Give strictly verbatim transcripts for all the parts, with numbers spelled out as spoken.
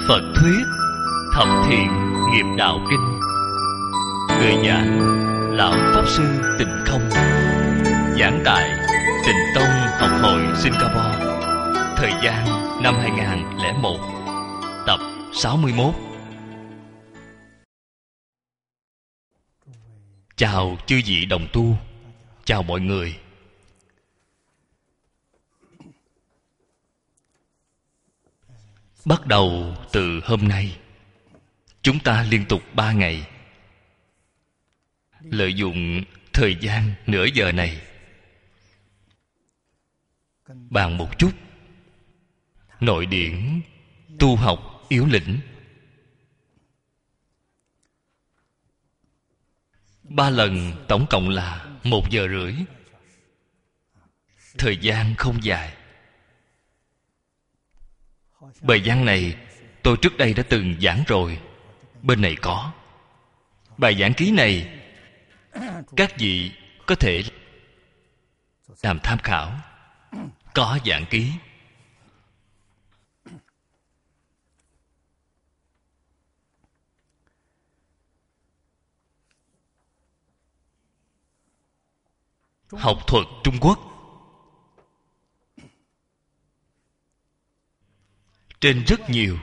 Phật thuyết Thập Thiện Nghiệp Đạo Kinh. Người giảng Lão Pháp Sư Tịnh Không. Giảng tại Tịnh Tông Học hội Singapore. Thời gian năm hai nghìn không trăm lẻ một. Tập sáu mươi mốt. Chào chư vị đồng tu. Chào mọi người. Bắt đầu từ hôm nay, chúng ta liên tục ba ngày lợi dụng thời gian nửa giờ này bàn một chút nội điển tu học yếu lĩnh. Ba lần tổng cộng là một giờ rưỡi. Thời gian không dài. Bài giảng này tôi trước đây đã từng giảng rồi. Bên này có bài giảng ký này, các vị có thể làm tham khảo. Có giảng ký. Học thuật Trung Quốc trên rất nhiều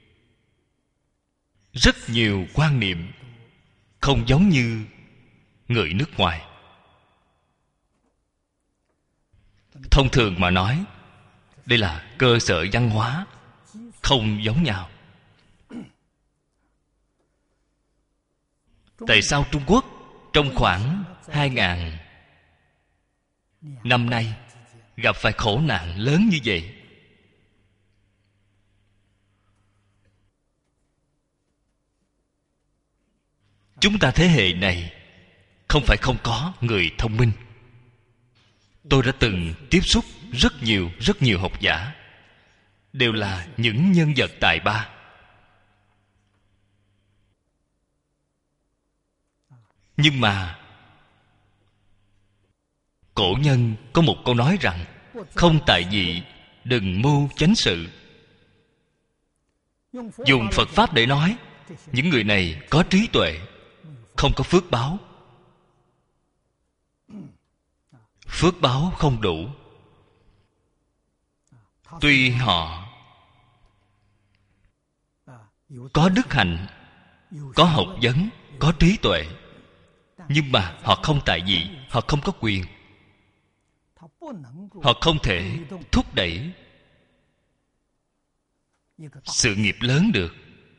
rất nhiều quan niệm không giống như người nước ngoài. Thông thường mà nói, đây là cơ sở văn hóa không giống nhau. Tại sao Trung Quốc trong khoảng hai ngàn năm nay gặp phải khổ nạn lớn như vậy? Chúng ta thế hệ này không phải không có người thông minh. Tôi đã từng tiếp xúc rất nhiều rất nhiều học giả, đều là những nhân vật tài ba. Nhưng mà cổ nhân có một câu nói rằng: không tại vị, đừng mưu chánh sự. Dùng Phật Pháp để nói, những người này có trí tuệ, không có phước báo. Phước báo không đủ. Tuy họ có đức hạnh, có học vấn, có trí tuệ, nhưng mà họ không tại vị, họ không có quyền. Họ không thể thúc đẩy sự nghiệp lớn được.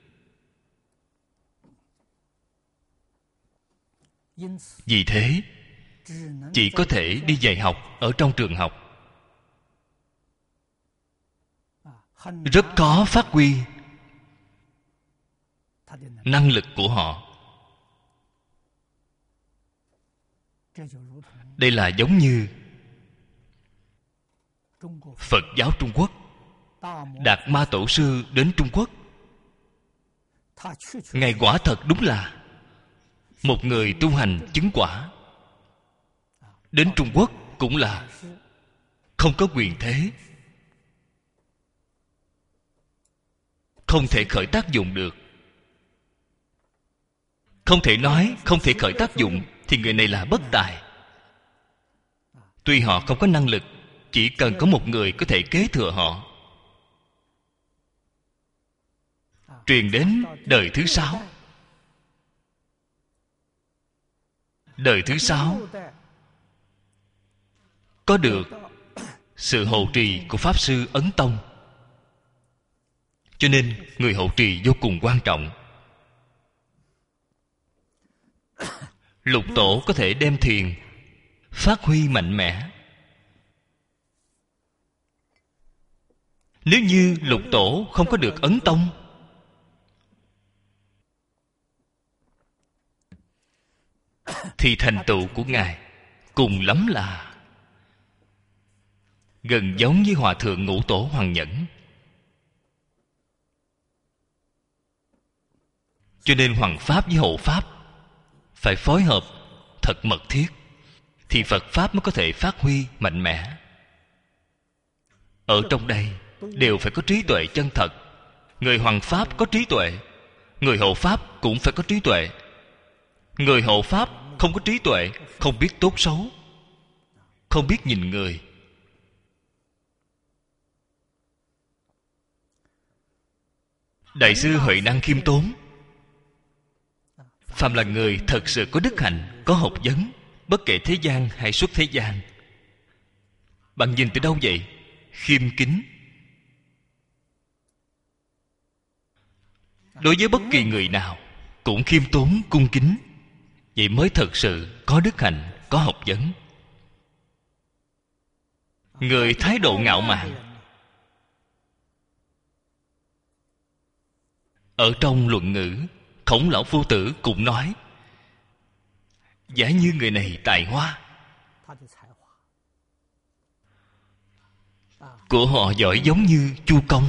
Vì thế chỉ có thể đi dạy học ở trong trường học. Rất khó phát huy năng lực của họ. Đây là giống như Phật giáo Trung Quốc. Đạt Ma Tổ Sư đến Trung Quốc, Ngài quả thật đúng là một người tu hành chứng quả. Đến Trung Quốc cũng là không có quyền thế, không thể khởi tác dụng được. Không thể nói không thể khởi tác dụng thì người này là bất tài. Tuy họ không có năng lực, chỉ cần có một người có thể kế thừa họ. Truyền đến đời thứ sáu. Đời thứ sáu có được sự hộ trì của Pháp Sư Ấn Tông. Cho nên người hộ trì vô cùng quan trọng. Lục tổ có thể đem thiền phát huy mạnh mẽ. Nếu như lục tổ không có được Ấn Tông, thì thành tựu của Ngài cùng lắm là gần giống với Hòa Thượng Ngũ Tổ Hoàng Nhẫn. Cho nên Hoằng Pháp với Hộ Pháp phải phối hợp thật mật thiết, thì Phật Pháp mới có thể phát huy mạnh mẽ. Ở trong đây đều phải có trí tuệ chân thật, Người hoằng pháp có trí tuệ, người hộ pháp cũng phải có trí tuệ. Người hộ pháp không có trí tuệ, không biết tốt xấu, không biết nhìn người. Đại sư Huệ Năng khiêm tốn: phàm là người thật sự có đức hạnh, có học vấn, bất kể thế gian hay xuất thế gian. Bạn nhìn từ đâu vậy? Khiêm kính. Đối với bất kỳ người nào cũng khiêm tốn, cung kính. Vậy mới thật sự có đức hạnh, có học vấn. Người thái độ ngạo mạn, ở trong luận ngữ, Khổng Lão Phu Tử cũng nói: giả như người này tài hoa của họ giỏi giống như Chu Công,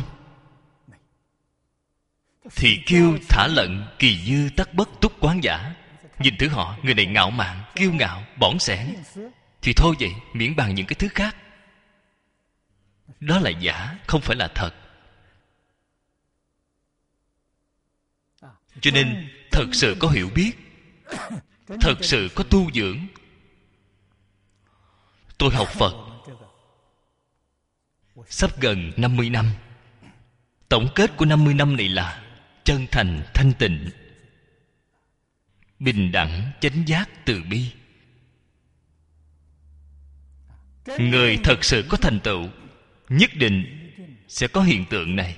thì kiêu thả lận kỳ dư tắc bất túc quán giả. Nhìn thử họ, người này ngạo mạn, kiêu ngạo, bỏng sẻn, thì thôi vậy, miễn bàn những cái thứ khác. Đó là giả, không phải là thật. Cho nên thật sự có hiểu biết, thật sự có tu dưỡng. Tôi học Phật sắp gần năm mươi năm. Tổng kết của năm mươi năm này là chân thành, thanh tịnh, bình đẳng, chánh giác, từ bi. Người thật sự có thành tựu nhất định sẽ có hiện tượng này.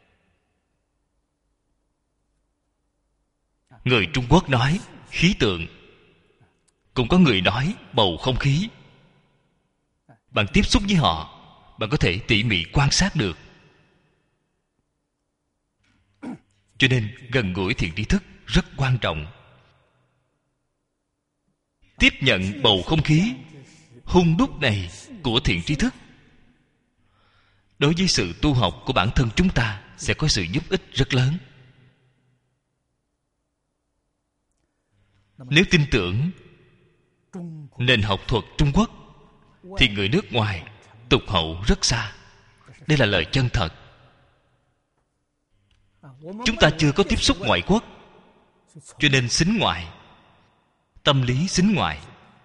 Người Trung Quốc nói khí tượng, cũng có người nói bầu không khí. Bạn tiếp xúc với họ, bạn có thể tỉ mỉ quan sát được. Cho nên gần gũi thiện tri thức rất quan trọng. Tiếp nhận bầu không khí hung đúc này của thiện tri thức, đối với sự tu học của bản thân chúng ta sẽ có sự giúp ích rất lớn. Nếu tin tưởng nền học thuật Trung Quốc, thì người nước ngoài tụt hậu rất xa. Đây là lời chân thật. Chúng ta chưa có tiếp xúc ngoại quốc, cho nên xính ngoại, tâm lý xính ngoại.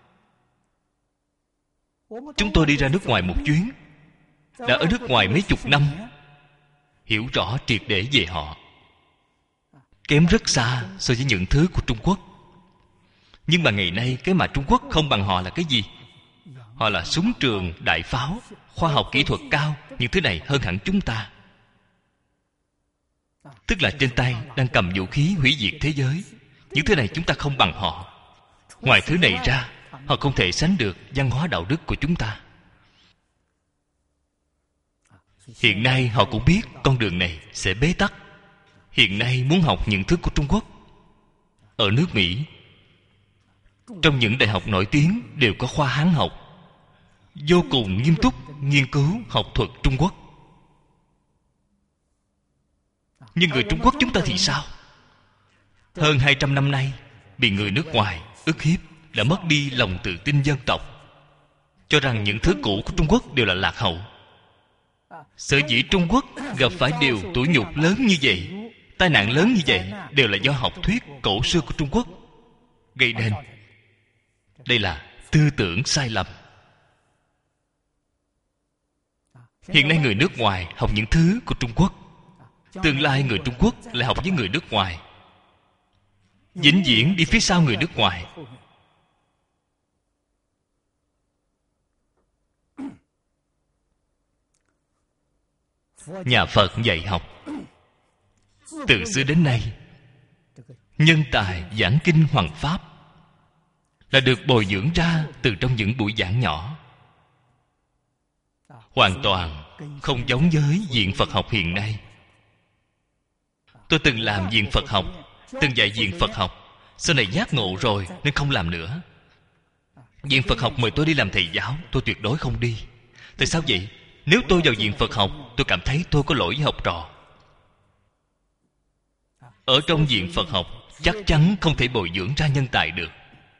Chúng tôi đi ra nước ngoài một chuyến, đã ở nước ngoài mấy chục năm, hiểu rõ triệt để về họ, kém rất xa so với những thứ của Trung Quốc. Nhưng mà ngày nay cái mà Trung Quốc không bằng họ là cái gì? Họ là súng trường, đại pháo, khoa học kỹ thuật cao. Những thứ này hơn hẳn chúng ta. Tức là trên tay đang cầm vũ khí hủy diệt thế giới. Những thứ này chúng ta không bằng họ. Ngoài thứ này ra, họ không thể sánh được văn hóa đạo đức của chúng ta. Hiện nay họ cũng biết con đường này sẽ bế tắc. Hiện nay muốn học những thứ của Trung Quốc, ở nước Mỹ, trong những đại học nổi tiếng đều có khoa Hán học, vô cùng nghiêm túc nghiên cứu học thuật Trung Quốc. Nhưng người Trung Quốc chúng ta thì sao? Hơn hai trăm năm nay bị người nước ngoài ức hiếp, đã mất đi lòng tự tin dân tộc, cho rằng những thứ cũ của Trung Quốc đều là lạc hậu. Sở dĩ Trung Quốc gặp phải điều tủi nhục lớn như vậy, tai nạn lớn như vậy, đều là do học thuyết cổ xưa của Trung Quốc gây nên. Đây là tư tưởng sai lầm. Hiện nay người nước ngoài học những thứ của Trung Quốc, tương lai người Trung Quốc lại học với người nước ngoài, vĩnh viễn đi phía sau người nước ngoài. Nhà Phật dạy học từ xưa đến nay, nhân tài giảng kinh hoằng pháp là được bồi dưỡng ra từ trong những buổi giảng nhỏ, hoàn toàn không giống với viện Phật học hiện nay. Tôi từng làm viện Phật học, từng dạy viện Phật học, sau này giác ngộ rồi nên không làm nữa. Viện Phật học mời tôi đi làm thầy giáo, tôi tuyệt đối không đi. Tại sao vậy? Nếu tôi vào viện Phật học, tôi cảm thấy tôi có lỗi với học trò. Ở trong viện Phật học chắc chắn không thể bồi dưỡng ra nhân tài được.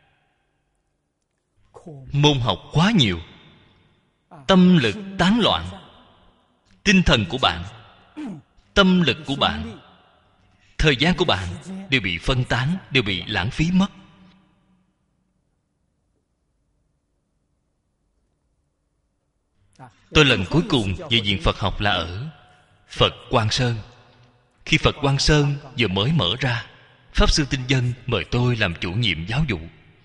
Môn học quá nhiều, tâm lực tán loạn, tinh thần của bạn tâm lực của bạn, thời gian của bạn đều bị phân tán, đều bị lãng phí mất. Tôi lần cuối cùng về viện Phật học là ở Phật Quang Sơn. Khi Phật Quang Sơn vừa mới mở ra, Pháp Sư Tinh Dân mời tôi làm chủ nhiệm giáo vụ.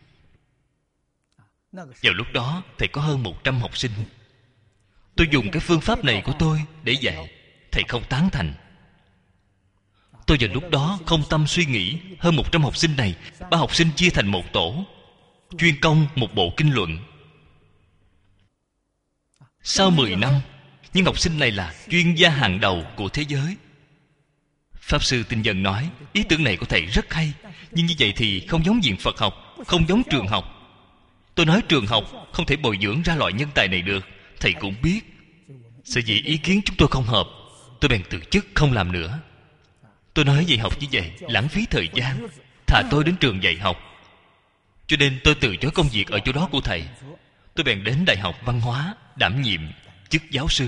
Vào lúc đó thầy có hơn một trăm học sinh. Tôi dùng cái phương pháp này của tôi để dạy. Thầy không tán thành. Tôi vào lúc đó không tâm suy nghĩ. Hơn một trăm học sinh này, ba học sinh chia thành một tổ, chuyên công một bộ kinh luận. Sau mười năm, những học sinh này là chuyên gia hàng đầu của thế giới. Pháp Sư Tinh Dân nói, ý tưởng này của thầy rất hay, nhưng như vậy thì không giống viện Phật học, không giống trường học. Tôi nói trường học không thể bồi dưỡng ra loại nhân tài này được. Thầy cũng biết. Sở dĩ ý kiến chúng tôi không hợp, tôi bèn từ chức không làm nữa. Tôi nói dạy học như vậy lãng phí thời gian, thà tôi đến trường dạy học. Cho nên tôi từ chối công việc ở chỗ đó của thầy. Tôi bèn đến Đại học Văn hóa đảm nhiệm chức giáo sư.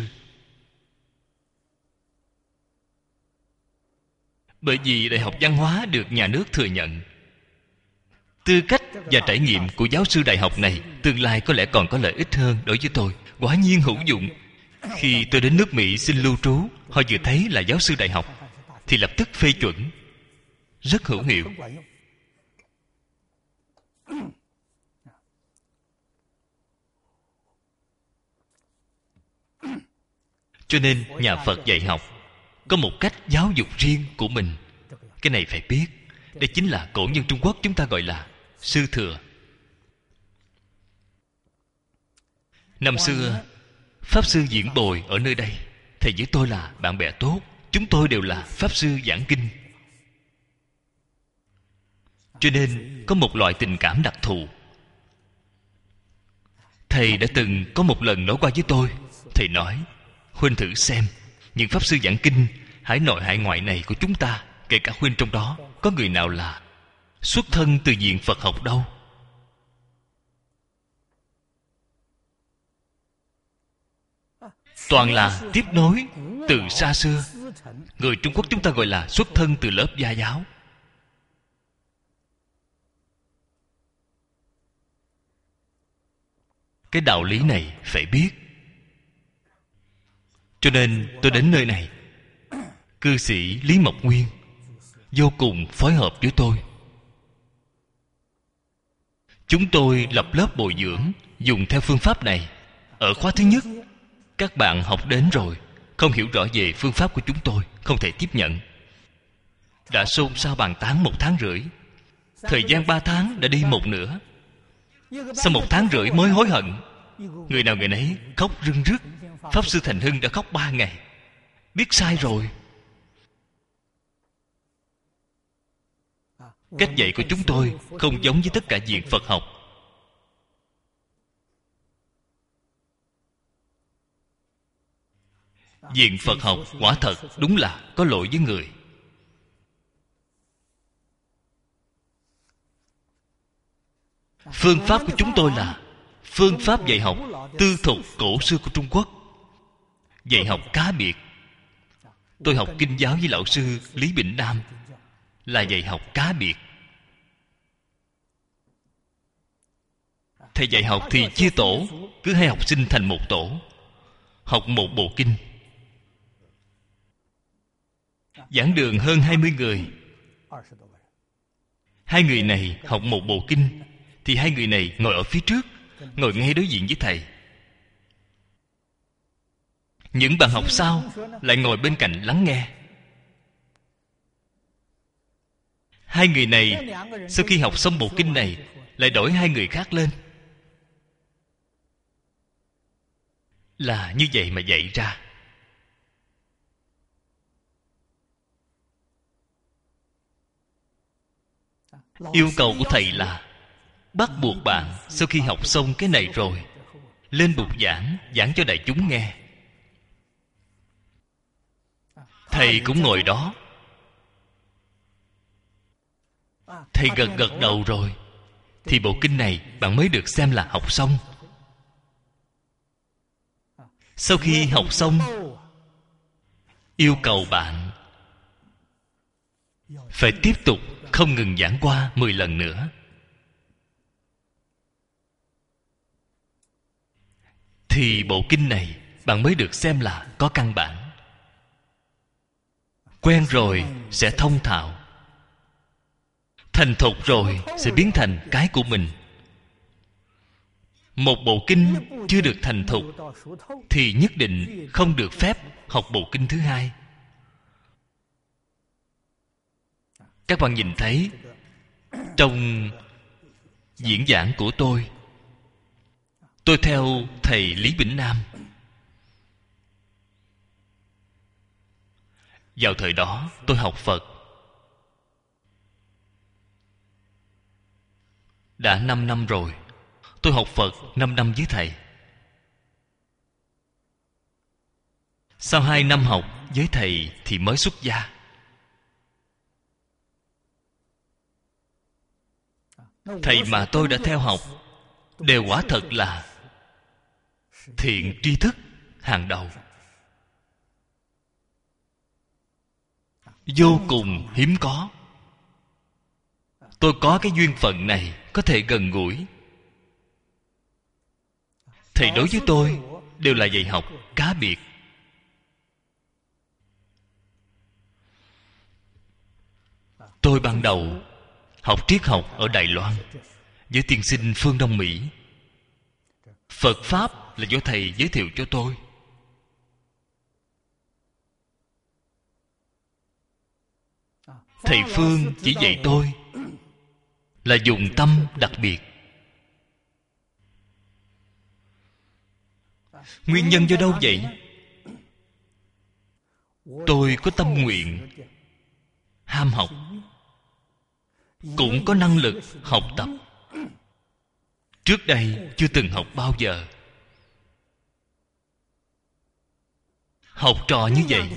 Bởi vì Đại học Văn hóa được nhà nước thừa nhận. Tư cách và trải nghiệm của giáo sư đại học này tương lai có lẽ còn có lợi ích hơn đối với tôi. Quả nhiên hữu dụng. Khi tôi đến nước Mỹ xin lưu trú, họ vừa thấy là giáo sư đại học thì lập tức phê chuẩn. Rất hữu hiệu. Cho nên nhà Phật dạy học có một cách giáo dục riêng của mình. Cái này phải biết. Đây chính là cổ nhân Trung Quốc chúng ta gọi là sư thừa. Năm xưa Pháp Sư Diễn Bồi ở nơi đây, thầy với tôi là bạn bè tốt. Chúng tôi đều là Pháp Sư giảng kinh. Cho nên có một loại tình cảm đặc thù. Thầy đã từng có một lần nói qua với tôi. Thầy nói, Huynh thử xem, những Pháp Sư giảng kinh hải nội hải ngoại này của chúng ta, kể cả Huynh trong đó, có người nào là xuất thân từ viện Phật học đâu? Toàn là tiếp nối từ xa xưa. Người Trung Quốc chúng ta gọi là xuất thân từ lớp gia giáo. Cái đạo lý này phải biết. Cho nên tôi đến nơi này, cư sĩ Lý Mộc Nguyên vô cùng phối hợp với tôi. Chúng tôi lập lớp bồi dưỡng dùng theo phương pháp này. Ở khóa thứ nhất, các bạn học đến rồi, không hiểu rõ về phương pháp của chúng tôi, không thể tiếp nhận. Đã xôn xao bàn tán một tháng rưỡi. Thời gian ba tháng đã đi một nửa. Sau một tháng rưỡi mới hối hận. Người nào người nấy khóc rưng rức. Pháp Sư Thành Hưng đã khóc ba ngày. Biết sai rồi. Cách dạy của chúng tôi không giống với tất cả viện Phật học. Viện Phật học quả thật đúng là có lỗi với người. Phương pháp của chúng tôi là phương pháp dạy học tư thục cổ xưa của Trung Quốc. Dạy học cá biệt. Tôi học kinh giáo với lão sư Lý Bỉnh Nam là dạy học cá biệt. Thầy dạy học thì chia tổ, cứ hai học sinh thành một tổ, học một bộ kinh. Giảng đường hơn hai mươi người. Hai người này học một bộ kinh, thì hai người này ngồi ở phía trước, ngồi ngay đối diện với thầy. Những bạn học sau lại ngồi bên cạnh lắng nghe. Hai người này sau khi học xong bộ kinh này lại đổi hai người khác lên. Là như vậy mà dạy ra. Yêu cầu của thầy là bắt buộc bạn sau khi học xong cái này rồi lên bục giảng, giảng cho đại chúng nghe. Thầy cũng ngồi đó. Thầy gật gật đầu rồi thì bộ kinh này bạn mới được xem là học xong. Sau khi học xong, yêu cầu bạn phải tiếp tục không ngừng giảng qua mười lần nữa, thì bộ kinh này bạn mới được xem là có căn bản. Quen rồi sẽ thông thạo, thành thục rồi sẽ biến thành cái của mình. Một bộ kinh chưa được thành thục thì nhất định không được phép học bộ kinh thứ hai. Các bạn nhìn thấy trong diễn giảng của tôi, tôi theo thầy Lý Bỉnh Nam. Vào thời đó tôi học Phật đã năm năm rồi. Tôi học Phật năm năm với thầy. Sau hai năm học với thầy thì mới xuất gia. Thầy mà tôi đã theo học đều quả thật là thiện tri thức hàng đầu, vô cùng hiếm có. Tôi có cái duyên phận này, có thể gần gũi. Thầy đối với tôi đều là dạy học cá biệt. Tôi ban đầu học triết học ở Đài Loan với tiên sinh Phương Đông Mỹ. Phật Pháp là do thầy giới thiệu cho tôi. Thầy Phương chỉ dạy tôi là dùng tâm đặc biệt. Nguyên nhân do đâu vậy? Tôi có tâm nguyện ham học, cũng có năng lực học tập. Trước đây chưa từng học bao giờ. Học trò như vậy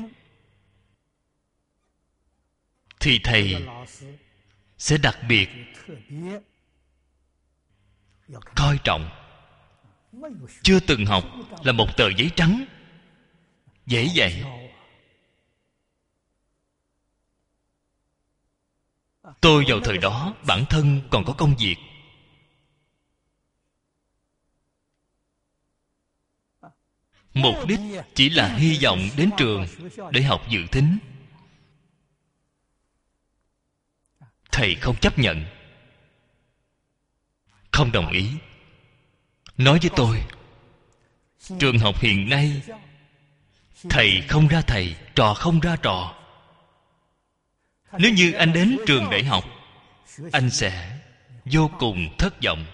thì thầy sẽ đặc biệt coi trọng. Chưa từng học là một tờ giấy trắng, dễ dạy. Tôi vào thời đó bản thân còn có công việc. Mục đích chỉ là hy vọng đến trường để học dự thính. Thầy không chấp nhận, không đồng ý. Nói với tôi, trường học hiện nay thầy không ra thầy, trò không ra trò. Nếu như anh đến trường để học, anh sẽ vô cùng thất vọng.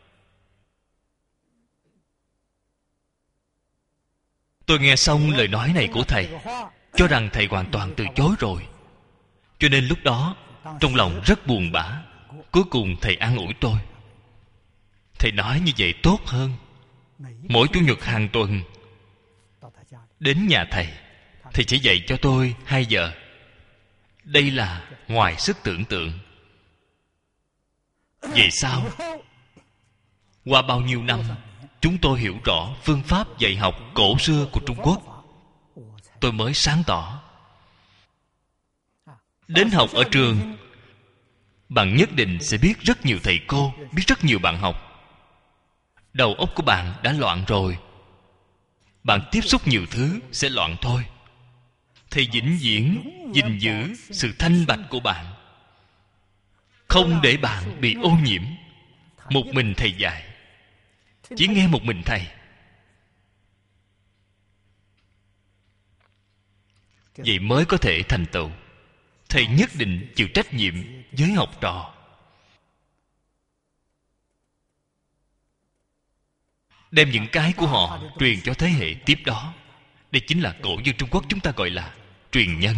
Tôi nghe xong lời nói này của thầy, cho rằng thầy hoàn toàn từ chối rồi. Cho nên lúc đó trong lòng rất buồn bã. Cuối cùng thầy an ủi tôi. Thầy nói như vậy tốt hơn. Mỗi chủ nhật hàng tuần đến nhà thầy, thầy chỉ dạy cho tôi hai giờ. Đây là ngoài sức tưởng tượng. Về sau, qua bao nhiêu năm, chúng tôi hiểu rõ phương pháp dạy học cổ xưa của Trung Quốc. Tôi mới sáng tỏ. Đến học ở trường, bạn nhất định sẽ biết rất nhiều thầy cô, biết rất nhiều bạn học. Đầu óc của bạn đã loạn rồi. Bạn tiếp xúc nhiều thứ sẽ loạn thôi. Thầy vĩnh viễn gìn giữ sự thanh bạch của bạn, không để bạn bị ô nhiễm. Một mình thầy dạy, chỉ nghe một mình thầy. Vậy mới có thể thành tựu. Thầy nhất định chịu trách nhiệm với học trò. Đem những cái của họ truyền cho thế hệ tiếp đó. Đây chính là cổ nhân Trung Quốc chúng ta gọi là truyền nhân.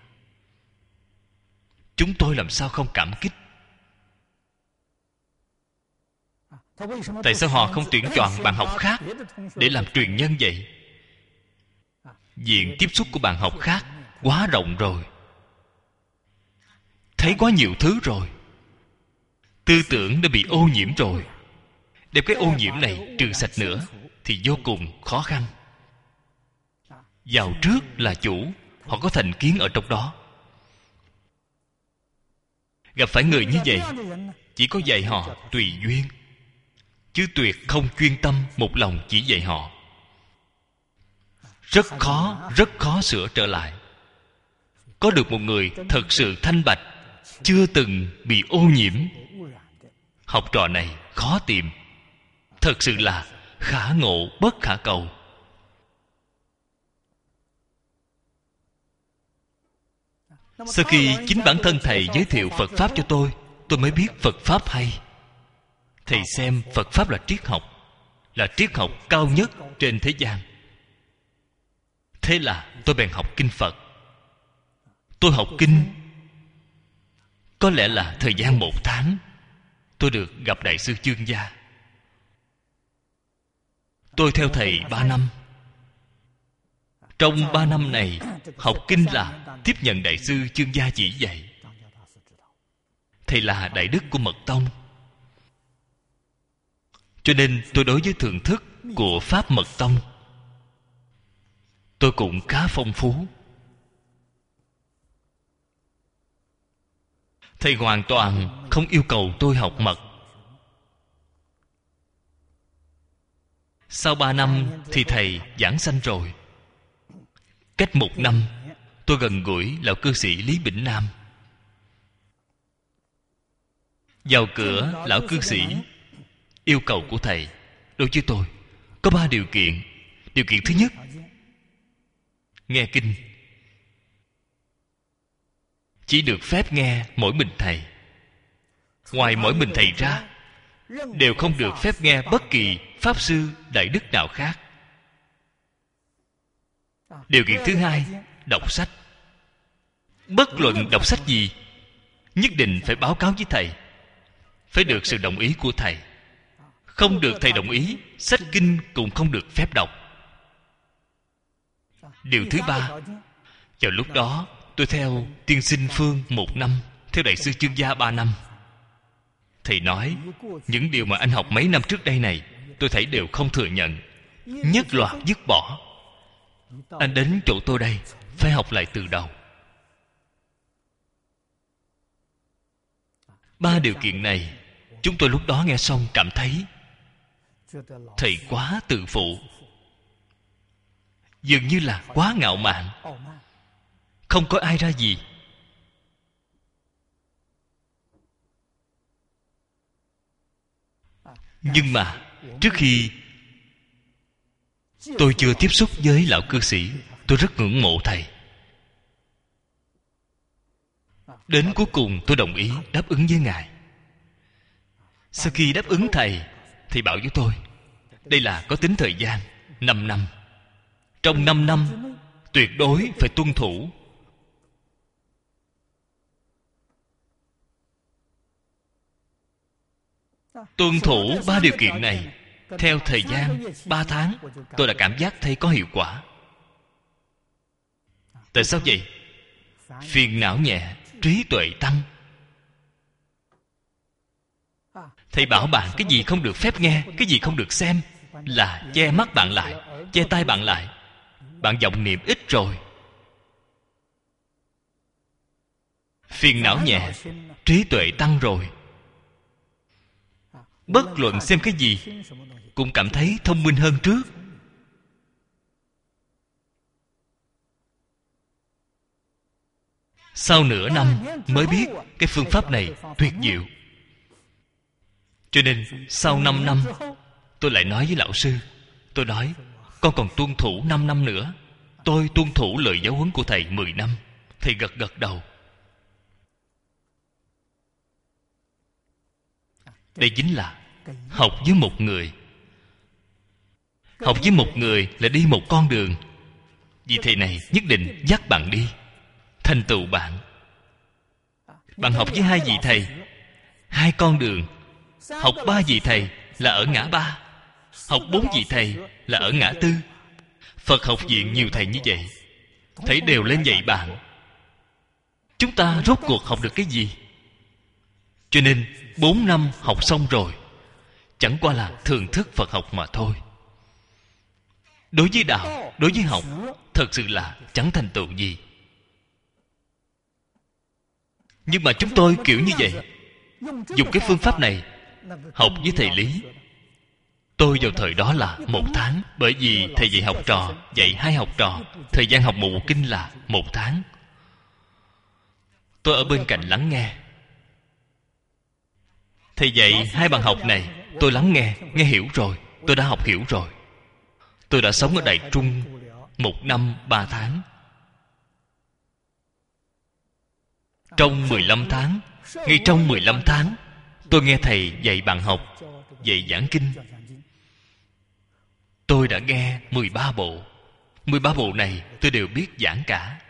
Chúng tôi làm sao không cảm kích? Tại sao họ không tuyển chọn bạn học khác để làm truyền nhân vậy? Diện tiếp xúc của bạn học khác quá rộng rồi, thấy quá nhiều thứ rồi, tư tưởng đã bị ô nhiễm rồi. Đem cái ô nhiễm này trừ sạch nữa thì vô cùng khó khăn. Vào trước là chủ, họ có thành kiến ở trong đó. gặp phải người như vậy, chỉ có dạy họ tùy duyên, chứ tuyệt không chuyên tâm một lòng chỉ dạy họ. Rất khó, rất khó sửa trở lại. Có được một người thật sự thanh bạch, chưa từng bị ô nhiễm, học trò này khó tìm. Thật sự là khả ngộ bất khả cầu. Sau khi chính bản thân thầy giới thiệu Phật Pháp cho tôi, tôi mới biết Phật Pháp hay. Thầy xem Phật Pháp là triết học, là triết học cao nhất trên thế gian. Thế là tôi bèn học kinh Phật. Tôi học kinh, có lẽ là thời gian một tháng, tôi được gặp Đại sư Chương Gia. Tôi theo thầy ba năm. Trong ba năm này, học kinh là tiếp nhận Đại sư Chương Gia chỉ dạy. Thầy là đại đức của Mật Tông, cho nên tôi đối với thưởng thức của Pháp Mật Tông, tôi cũng khá phong phú. Thầy hoàn toàn không yêu cầu tôi học mật. Sau ba năm thì thầy giảng sanh rồi. Cách một năm, tôi gần gũi lão cư sĩ Lý Bỉnh Nam. Vào cửa, lão cư sĩ yêu cầu của thầy đối với tôi có ba điều kiện. Điều kiện thứ nhất, nghe kinh chỉ được phép nghe mỗi mình thầy. Ngoài mỗi mình thầy ra, đều không được phép nghe bất kỳ pháp sư đại đức nào khác. Điều kiện thứ hai, đọc sách. Bất luận đọc sách gì, nhất định phải báo cáo với thầy, phải được sự đồng ý của thầy. Không được thầy đồng ý, sách kinh cũng không được phép đọc. Điều thứ ba, vào lúc đó tôi theo tiên sinh Phương một năm, theo Đại sư Chương Gia ba năm. Thầy nói, những điều mà anh học mấy năm trước đây này, tôi thấy đều không thừa nhận, nhất loạt dứt bỏ. Anh đến chỗ tôi đây, phải học lại từ đầu. Ba điều kiện này, chúng tôi lúc đó nghe xong cảm thấy thầy quá tự phụ, dường như là quá ngạo mạn, không có ai ra gì. Nhưng mà trước khi tôi chưa tiếp xúc với lão cư sĩ, tôi rất ngưỡng mộ thầy. Đến cuối cùng tôi đồng ý đáp ứng với ngài. Sau khi đáp ứng thầy, thì bảo với tôi, đây là có tính thời gian năm năm. Trong năm năm tuyệt đối phải tuân thủ. Tuân thủ ba điều kiện này. Theo thời gian ba tháng, tôi đã cảm giác thấy có hiệu quả. Tại sao vậy? Phiền não nhẹ, trí tuệ tăng. Thầy bảo bạn cái gì không được phép nghe, cái gì không được xem, là che mắt bạn lại, che tai bạn lại. Bạn vọng niệm ít rồi. Phiền não nhẹ, trí tuệ tăng rồi. Bất luận xem cái gì cũng cảm thấy thông minh hơn trước. Sau nửa năm mới biết cái phương pháp này tuyệt diệu. Cho nên sau năm năm, tôi lại nói với lão sư, tôi nói, con còn tuân thủ năm năm nữa. Tôi tuân thủ lời giáo huấn của thầy mười năm. Thầy gật gật đầu. Đây chính là học với một người. Học với một người là đi một con đường. Vì thầy này nhất định dắt bạn đi, thành tựu bạn. Bạn học với hai vị thầy, hai con đường. Học ba vị thầy là ở ngã ba, học bốn vị thầy là ở ngã tư. Phật học viện nhiều thầy như vậy, thầy đều lên dạy bạn. Chúng ta rốt cuộc học được cái gì? Cho nên bốn năm học xong rồi, chẳng qua là thưởng thức Phật học mà thôi. Đối với đạo, đối với học, thật sự là chẳng thành tựu gì. Nhưng mà chúng tôi kiểu như vậy, dùng cái phương pháp này học với thầy Lý. Tôi vào thời đó là một tháng. Bởi vì thầy dạy học trò, dạy hai học trò, thời gian học một bộ kinh là một tháng. Tôi ở bên cạnh lắng nghe. Thầy dạy hai bằng học này, tôi lắng nghe, nghe hiểu rồi. Tôi đã học hiểu rồi. Tôi đã sống ở Đại Trung một năm ba tháng. Trong mười lăm tháng, ngay trong mười lăm tháng, tôi nghe thầy dạy bạn học, dạy giảng kinh. Tôi đã nghe mười ba bộ. mười ba bộ này tôi đều biết giảng cả.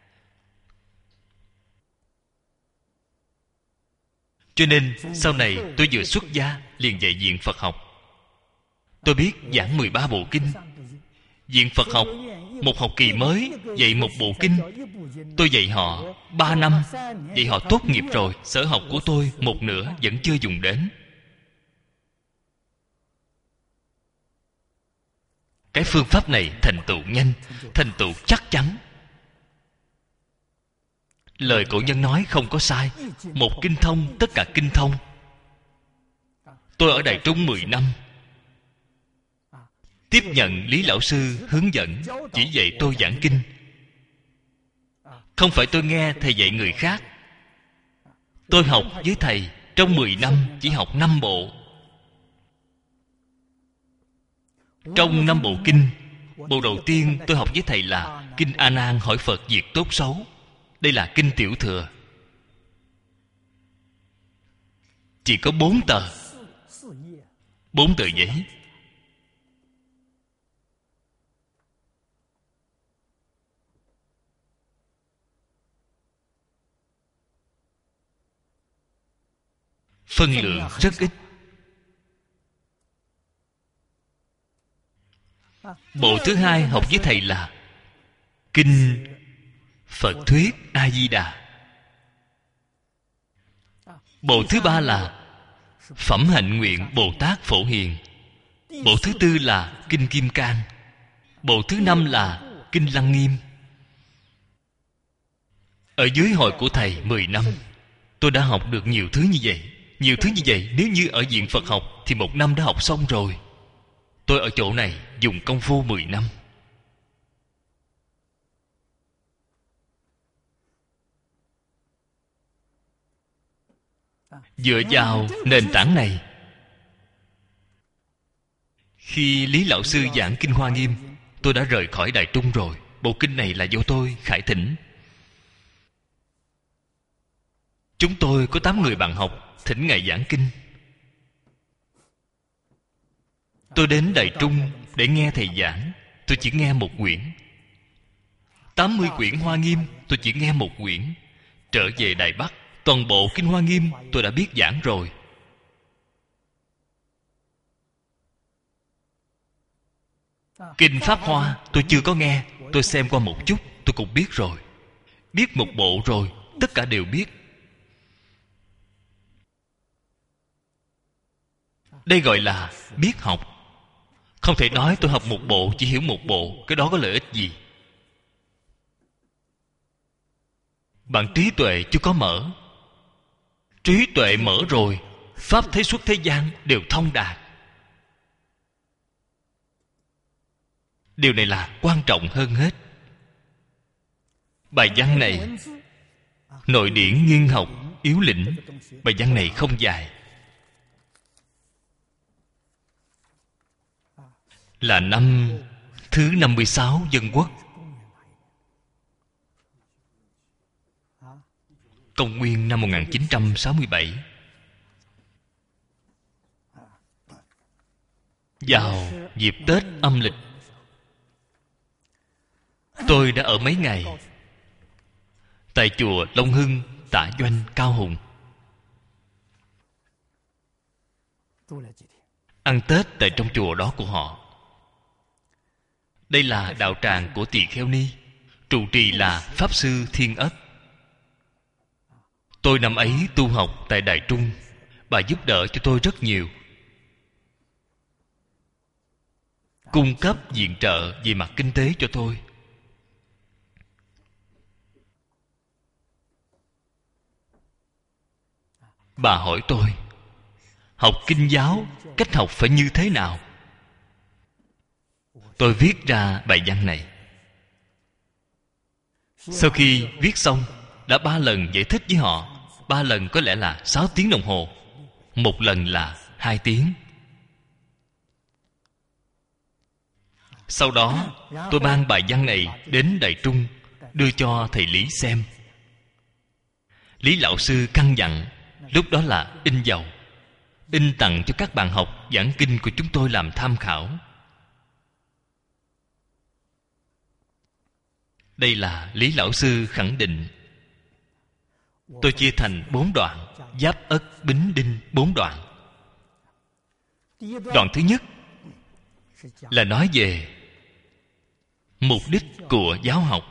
Cho nên sau này tôi vừa xuất gia liền dạy viện Phật học. Tôi biết giảng mười ba bộ kinh. Viện Phật học, một học kỳ mới dạy một bộ kinh. Tôi dạy họ ba năm, dạy họ tốt nghiệp rồi. Sở học của tôi một nửa vẫn chưa dùng đến. Cái phương pháp này thành tựu nhanh, thành tựu chắc chắn. Lời cổ nhân nói không có sai. Một kinh thông, tất cả kinh thông. Tôi ở Đại Trung mười năm, tiếp nhận Lý Lão Sư hướng dẫn, chỉ dạy tôi giảng kinh. Không phải tôi nghe thầy dạy người khác. Tôi học với thầy trong mười năm chỉ học năm bộ. Trong năm bộ kinh, bộ đầu tiên tôi học với thầy là Kinh A Nan hỏi Phật việc tốt xấu. Đây là kinh tiểu thừa. Chỉ có bốn tờ, bốn tờ giấy. Phân lượng rất ít. Bộ thứ hai học với thầy là Kinh Phật Thuyết A Di Đà. Bộ thứ ba là Phẩm Hạnh Nguyện Bồ Tát Phổ Hiền. Bộ thứ tư là Kinh Kim Cang. Bộ thứ năm là Kinh Lăng Nghiêm. Ở dưới hội của thầy mười năm, tôi đã học được nhiều thứ như vậy. Nhiều thứ như vậy nếu như ở viện Phật học thì một năm đã học xong rồi. Tôi ở chỗ này dùng công phu mười năm. Dựa vào nền tảng này, khi Lý Lão Sư giảng Kinh Hoa Nghiêm, tôi đã rời khỏi Đại Trung rồi. Bộ kinh này là do tôi khải thỉnh. Chúng tôi có tám người bạn học thỉnh Ngài giảng kinh. Tôi đến Đại Trung để nghe thầy giảng. Tôi chỉ nghe một quyển. tám mươi quyển Hoa Nghiêm tôi chỉ nghe một quyển. Trở về Đài Bắc, toàn bộ Kinh Hoa Nghiêm tôi đã biết giảng rồi. Kinh Pháp Hoa tôi chưa có nghe. Tôi xem qua một chút, tôi cũng biết rồi. Biết một bộ rồi, tất cả đều biết. Đây gọi là biết học. Không thể nói tôi học một bộ chỉ hiểu một bộ. Cái đó có lợi ích gì? Bạn trí tuệ chưa có mở. Trí tuệ mở rồi, pháp thế xuất thế gian đều thông đạt. Điều này là quan trọng hơn hết. Bài văn này nội điển nghiên học yếu lĩnh. Bài văn này không dài, là năm thứ năm mươi sáu Dân Quốc, công nguyên năm một nghìn chín trăm sáu mươi bảy. Vào dịp Tết âm lịch, tôi đã ở mấy ngày tại chùa Long Hưng, Tạ Doanh, Cao Hùng. Ăn Tết tại trong chùa đó của họ. Đây là đạo tràng của Tỳ Kheo Ni. Trụ trì là Pháp Sư Thiên Ất. Tôi năm ấy tu học tại Đại Trung. Bà giúp đỡ cho tôi rất nhiều, cung cấp viện trợ về mặt kinh tế cho tôi. Bà hỏi tôi, học kinh giáo, cách học phải như thế nào? Tôi viết ra bài văn này. Sau khi viết xong, đã ba lần giải thích với họ. Ba lần có lẽ là sáu tiếng đồng hồ, một lần là hai tiếng. Sau đó tôi mang bài văn này đến Đại Trung, đưa cho thầy Lý xem. Lý lão sư căn dặn, lúc đó là in dầu, in tặng cho các bạn học giảng kinh của chúng tôi làm tham khảo. Đây là Lý lão sư khẳng định. Tôi chia thành bốn đoạn, Giáp Ất Bính Đinh bốn đoạn. Đoạn thứ nhất là nói về mục đích của giáo học.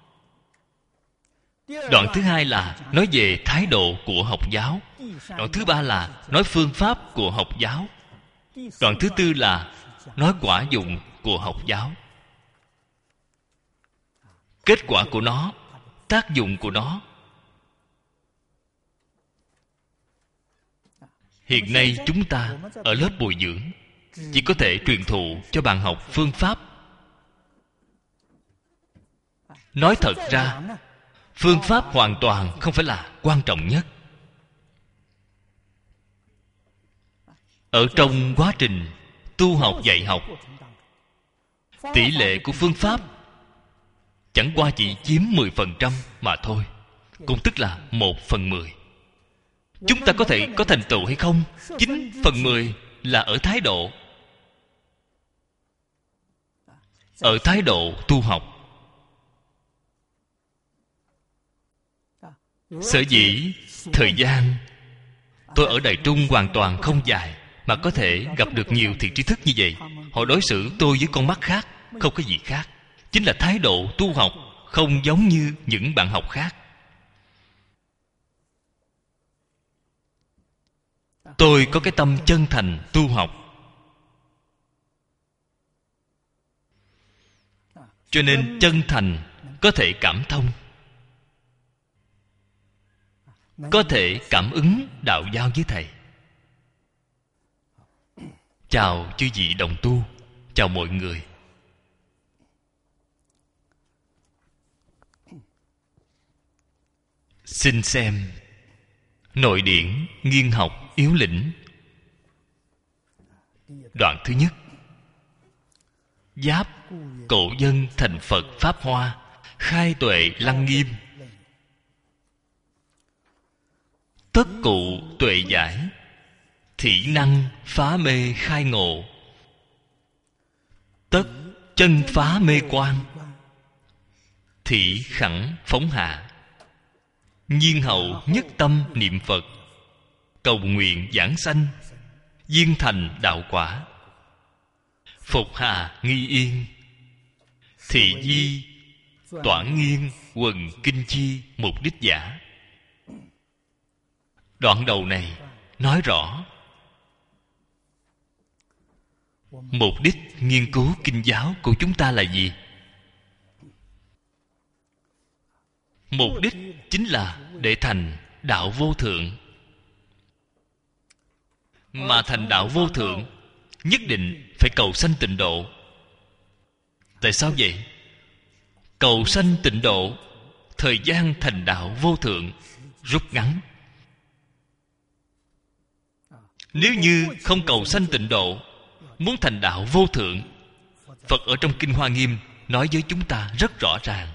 Đoạn thứ hai là nói về thái độ của học giáo. Đoạn thứ ba là nói phương pháp của học giáo. Đoạn thứ tư là nói quả dụng của học giáo. Kết quả của nó, tác dụng của nó. Hiện nay chúng ta ở lớp bồi dưỡng chỉ có thể truyền thụ cho bạn học phương pháp. Nói thật ra, phương pháp hoàn toàn không phải là quan trọng nhất. Ở trong quá trình tu học dạy học, tỷ lệ của phương pháp chẳng qua chỉ chiếm mười phần trăm mà thôi, cũng tức là một phần mười. Chúng ta có thể có thành tựu hay không, chín phần mười là ở thái độ. Ở thái độ tu học. Sở dĩ thời gian tôi ở Đại Trung hoàn toàn không dài, mà có thể gặp được nhiều thiện tri thức như vậy. Họ đối xử tôi với con mắt khác, không có gì khác. Chính là thái độ tu học không giống như những bạn học khác. Tôi có cái tâm chân thành tu học, cho nên chân thành có thể cảm thông, có thể cảm ứng đạo giao với thầy. Chào chư vị đồng tu, chào mọi người. Xin xem Nội điển nghiên học yếu lĩnh. Đoạn thứ nhất. Giáp cổ dân thành Phật Pháp Hoa, khai tuệ lăng nghiêm. Tất cụ tuệ giải, thị năng phá mê khai ngộ. Tất chân phá mê quan, thị khẳng phóng hạ. Nhiên hậu nhất tâm niệm Phật, cầu nguyện giảng sanh, viên thành đạo quả. Phục hà nghi yên, thị di toản nghiên quần kinh chi mục đích giả. Đoạn đầu này nói rõ mục đích nghiên cứu kinh giáo của chúng ta là gì. Mục đích chính là để thành đạo vô thượng. Mà thành đạo vô thượng nhất định phải cầu sanh tịnh độ. Tại sao vậy? Cầu sanh tịnh độ, thời gian thành đạo vô thượng rút ngắn. Nếu như không cầu sanh tịnh độ, muốn thành đạo vô thượng, Phật ở trong Kinh Hoa Nghiêm nói với chúng ta rất rõ ràng.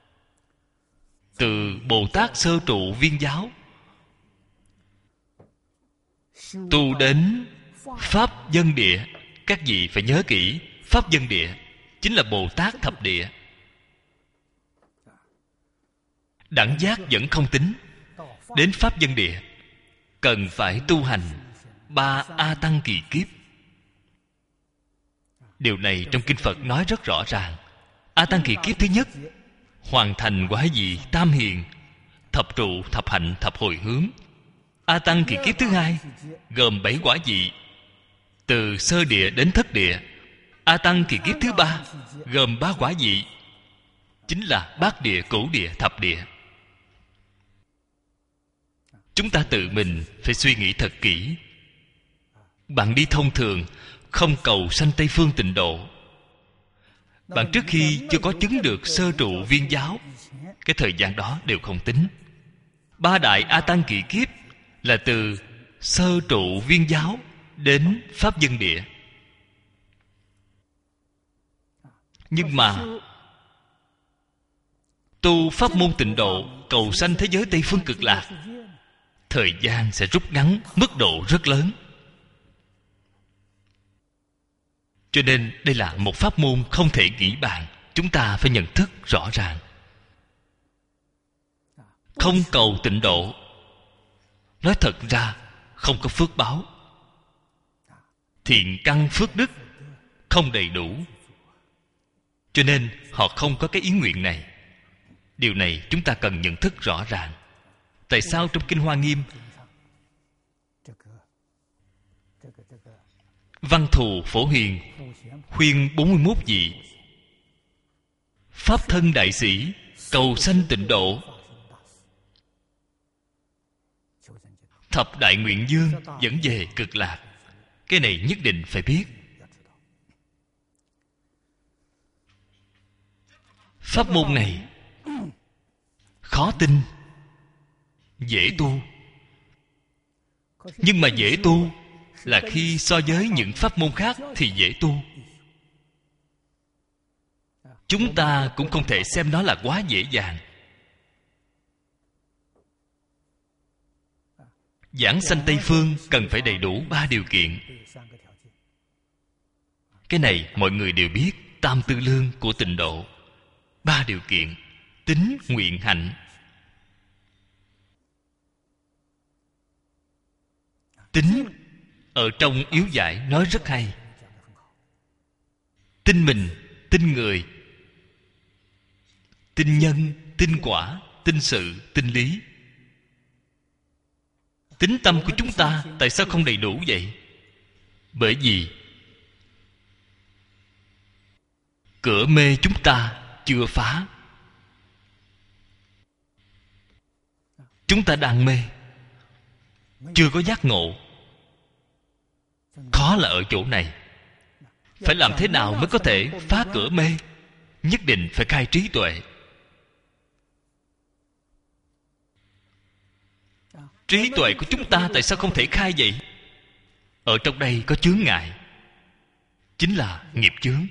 Từ Bồ Tát sơ trụ viên giáo tu đến Pháp Dân Địa. Các vị phải nhớ kỹ, Pháp Dân Địa chính là Bồ Tát thập địa. Đẳng giác vẫn không tính. Đến Pháp Dân Địa cần phải tu hành ba A Tăng kỳ kiếp. Điều này trong Kinh Phật nói rất rõ ràng. A Tăng kỳ kiếp thứ nhất, hoàn thành quả vị tam hiền, thập trụ, thập hạnh, thập hồi hướng. A Tăng kỳ kiếp thứ hai gồm bảy quả vị, từ sơ địa đến thất địa. A Tăng kỳ kiếp thứ ba gồm ba quả vị, chính là bát địa, cửu địa, thập địa. Chúng ta tự mình phải suy nghĩ thật kỹ. Bạn đi thông thường, không cầu sanh Tây Phương Tịnh Độ. Bạn trước khi chưa có chứng được sơ trụ viên giáo, cái thời gian đó đều không tính. Ba đại A Tăng kỳ kiếp là từ sơ trụ viên giáo đến Pháp Dân Địa. Nhưng mà tu pháp môn Tịnh Độ, cầu sanh thế giới Tây Phương Cực Lạc, thời gian sẽ rút ngắn mức độ rất lớn. Cho nên đây là một pháp môn không thể nghĩ bàn. Chúng ta phải nhận thức rõ ràng. Không cầu tịnh độ, nói thật ra không có phước báo. Thiện căn phước đức không đầy đủ, cho nên họ không có cái ý nguyện này. Điều này chúng ta cần nhận thức rõ ràng. Tại sao trong Kinh Hoa Nghiêm Văn Thù Phổ Hiền khuyên bốn mươi mốt vị pháp thân đại sĩ cầu sanh tịnh độ, thập đại nguyện dương dẫn về cực lạc? Cái này nhất định phải biết. Pháp môn này khó tin, dễ tu. Nhưng mà dễ tu là khi so với những pháp môn khác thì dễ tu. Chúng ta cũng không thể xem nó là quá dễ dàng. Giảng sanh Tây Phương cần phải đầy đủ ba điều kiện. Cái này mọi người đều biết. Tam tư lương của tịnh độ. Ba điều kiện: tín, nguyện, hạnh. Tín ở trong yếu giải nói rất hay. Tin mình, tin người, tin nhân, tin quả, tin sự, tin lý. Tín tâm của chúng ta tại sao không đầy đủ vậy? Bởi vì cửa mê chúng ta chưa phá. Chúng ta đang mê, chưa có giác ngộ. Khó là ở chỗ này. Phải làm thế nào mới có thể phá cửa mê? Nhất định phải khai trí tuệ. Trí tuệ của chúng ta tại sao không thể khai vậy? Ở trong đây có chướng ngại, chính là nghiệp chướng.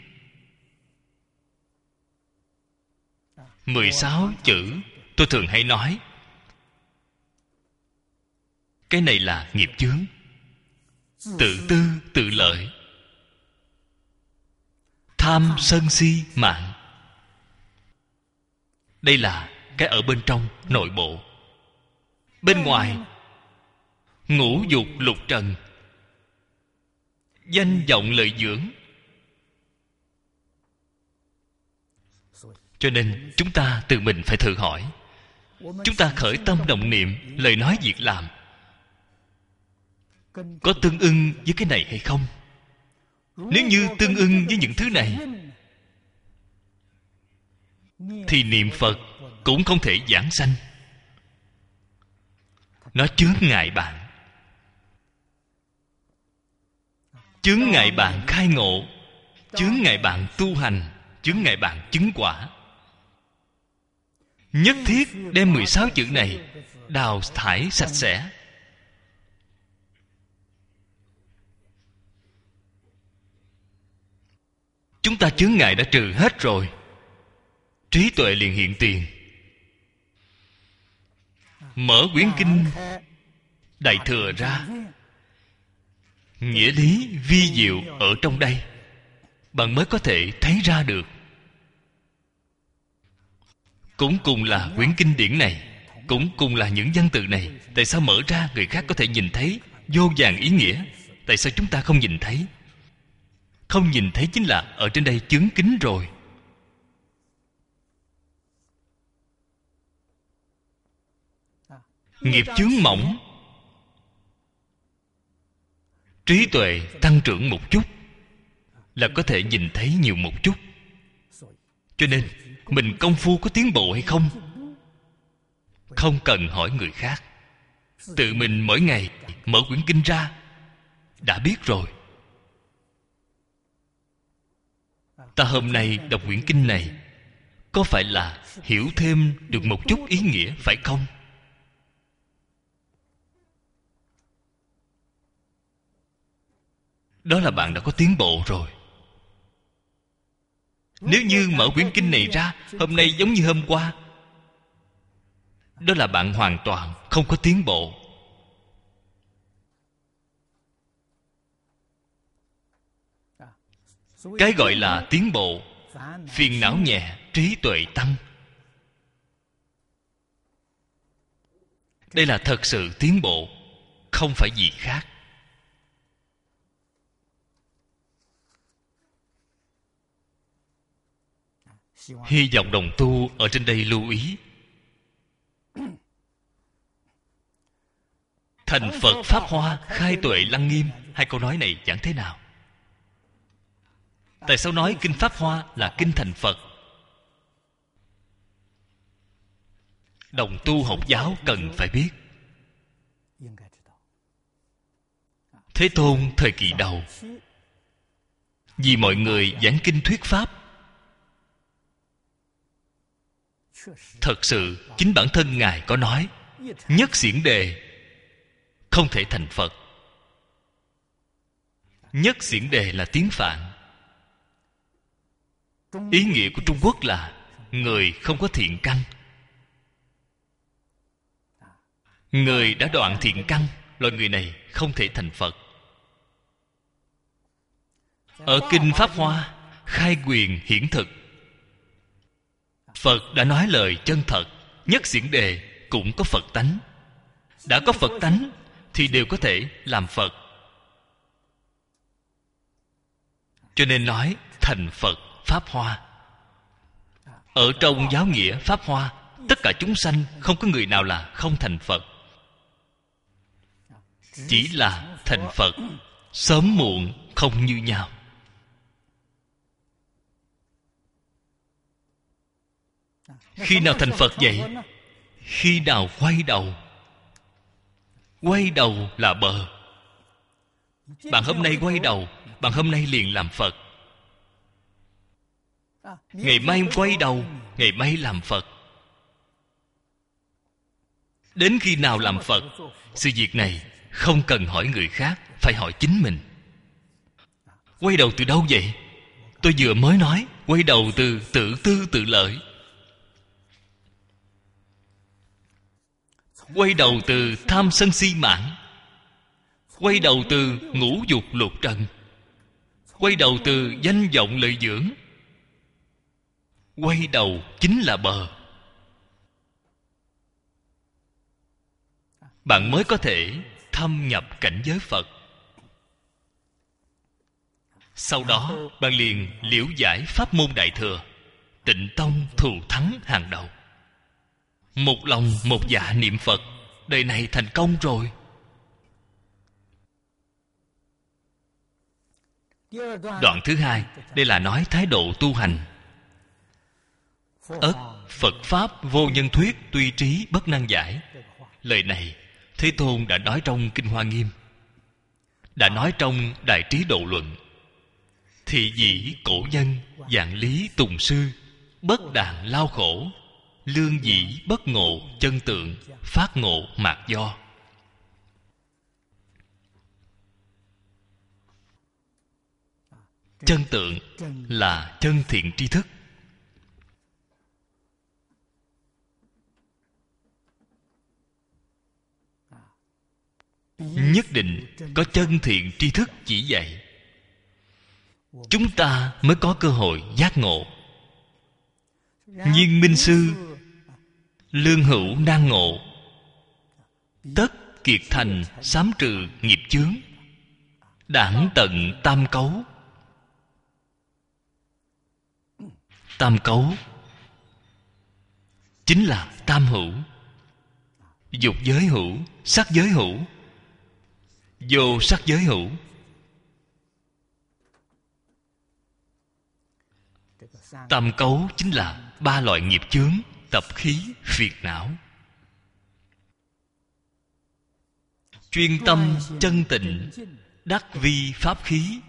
Mười sáu chữ tôi thường hay nói, cái này là nghiệp chướng. Tự tư tự lợi, tham sân si mạng. Đây là cái ở bên trong nội bộ. Bên ngoài ngũ dục lục trần, danh vọng lợi dưỡng. Cho nên chúng ta tự mình phải thử hỏi, chúng ta khởi tâm động niệm, lời nói việc làm có tương ưng với cái này hay không? Nếu như tương ưng với những thứ này thì niệm Phật cũng không thể giảng sanh. Nó chướng ngại bạn, chướng ngại bạn khai ngộ, chướng ngại bạn tu hành, chướng ngại bạn chứng quả. Nhất thiết đem mười sáu chữ này đào thải sạch sẽ. Chúng ta chướng ngại đã trừ hết rồi, trí tuệ liền hiện tiền. Mở quyển kinh Đại Thừa ra, nghĩa lý vi diệu ở trong đây bạn mới có thể thấy ra được. Cũng cùng là quyển kinh điển này, cũng cùng là những văn tự này, tại sao mở ra người khác có thể nhìn thấy vô vàn ý nghĩa? Tại sao chúng ta không nhìn thấy? Không nhìn thấy chính là ở trên đây chướng kín rồi. Nghiệp chướng mỏng, trí tuệ tăng trưởng một chút là có thể nhìn thấy nhiều một chút. Cho nên mình công phu có tiến bộ hay không, không cần hỏi người khác, tự mình mỗi ngày mở quyển kinh ra đã biết rồi. Ta hôm nay đọc quyển kinh này, có phải là hiểu thêm được một chút ý nghĩa, phải không? Đó là bạn đã có tiến bộ rồi. Nếu như mở quyển kinh này ra hôm nay giống như hôm qua, đó là bạn hoàn toàn không có tiến bộ. Cái gọi là tiến bộ, phiền não nhẹ, trí tuệ tăng. Đây là thật sự tiến bộ, không phải gì khác. Hy vọng đồng tu ở trên đây lưu ý. Thành Phật Pháp Hoa, khai tuệ lăng nghiêm. Hai câu nói này giảng thế nào? Tại sao nói kinh Pháp Hoa là kinh thành Phật? Đồng tu học giáo cần phải biết. Thế Tôn thời kỳ đầu, vì mọi người giảng kinh thuyết Pháp, thật sự chính bản thân Ngài có nói, nhất xiển đề không thể thành Phật. Nhất xiển đề là tiếng Phạn. Ý nghĩa của Trung Quốc là người không có thiện căn. Người đã đoạn thiện căn, loại người này không thể thành Phật. Ở kinh Pháp Hoa, khai quyền hiển thực, Phật đã nói lời chân thật. Nhất xiển đề cũng có Phật tánh. Đã có Phật tánh thì đều có thể làm Phật. Cho nên nói thành Phật Pháp Hoa. Ở trong giáo nghĩa Pháp Hoa, tất cả chúng sanh không có người nào là không thành Phật. Chỉ là thành Phật sớm muộn không như nhau. Khi nào thành Phật vậy? Khi nào quay đầu. Quay đầu là bờ. Bạn hôm nay quay đầu, bạn hôm nay liền làm Phật. Ngày mai quay đầu, ngày mai làm Phật. Đến khi nào làm Phật? Sự việc này không cần hỏi người khác, phải hỏi chính mình. Quay đầu từ đâu vậy? Tôi vừa mới nói quay đầu từ tự tư tự lợi. Quay đầu từ tham sân si mạn. Quay đầu từ ngũ dục lục trần. Quay đầu từ danh vọng lợi dưỡng. Quay đầu chính là bờ. Bạn mới có thể thâm nhập cảnh giới Phật. Sau đó bạn liền liễu giải pháp môn Đại Thừa, Tịnh Tông thù thắng hàng đầu. Một lòng một dạ niệm Phật, đời này thành công rồi. Đoạn thứ hai, đây là nói thái độ tu hành. Ất Phật Pháp vô nhân thuyết, tuy trí bất năng giải. Lời này Thế Tôn đã nói trong Kinh Hoa Nghiêm, đã nói trong Đại Trí Độ Luận. Thị dĩ cổ nhân, dạng lý tùng sư, bất đàn lao khổ, lương dĩ bất ngộ chân tượng, phát ngộ mạt do. Chân tượng là chân thiện tri thức. Nhất định có chân thiện tri thức chỉ dạy, chúng ta mới có cơ hội giác ngộ. Nhiên minh sư, lương hữu nan ngộ, tất kiệt thành sám trừ nghiệp chướng, đẳng tận tam cấu. Tam cấu chính là tam hữu. Dục giới hữu, sắc giới hữu, vô sắc giới hữu. Tam cấu chính là ba loại nghiệp chướng, tập khí, phiền não. chuyên tâm chân tịnh, đắc vi pháp khí.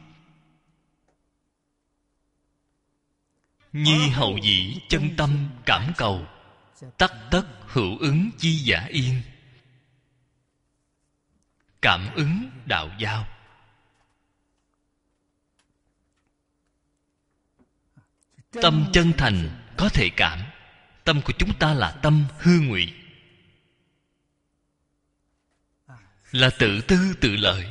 Nhi hậu dĩ chân tâm cảm cầu, tắc tất hữu ứng chi giả yên. Cảm ứng đạo giao. Tâm chân thành có thể cảm. Tâm của chúng ta là tâm hư ngụy, là tự tư tự lợi,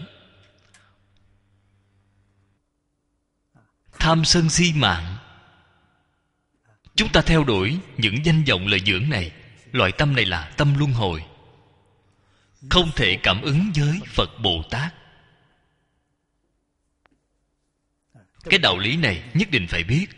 tham sân si mạng. Chúng ta theo đuổi những danh vọng lợi dưỡng này. Loại tâm này là tâm luân hồi, không thể cảm ứng với Phật Bồ Tát. Cái đạo lý này nhất định phải biết.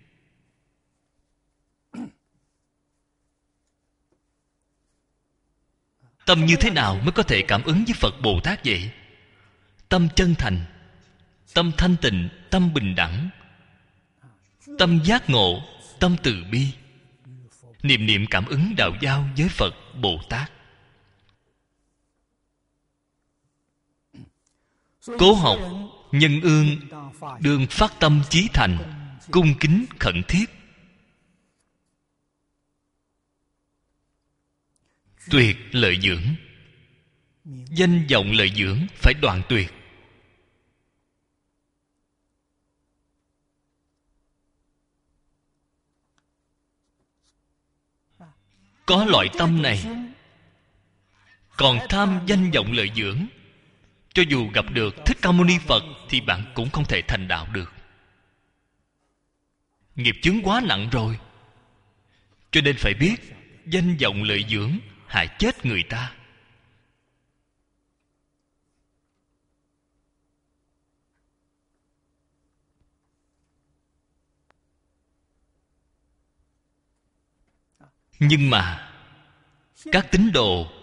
Tâm như thế nào mới có thể cảm ứng với Phật Bồ Tát vậy? Tâm chân thành, tâm thanh tịnh, tâm bình đẳng, tâm giác ngộ, tâm từ bi, niệm niệm cảm ứng đạo giao với Phật Bồ Tát. Cố học nhân ương, đương phát tâm chí thành, cung kính khẩn thiết. Tuyệt lợi dưỡng. Danh vọng lợi dưỡng phải đoạn tuyệt. Có loại tâm này, còn tham danh vọng lợi dưỡng, cho dù gặp được Thích Ca Mâu Ni Phật thì bạn cũng không thể thành đạo được. Nghiệp chướng quá nặng rồi. Cho nên phải biết, danh vọng lợi dưỡng hại chết người ta. Nhưng mà các tín đồ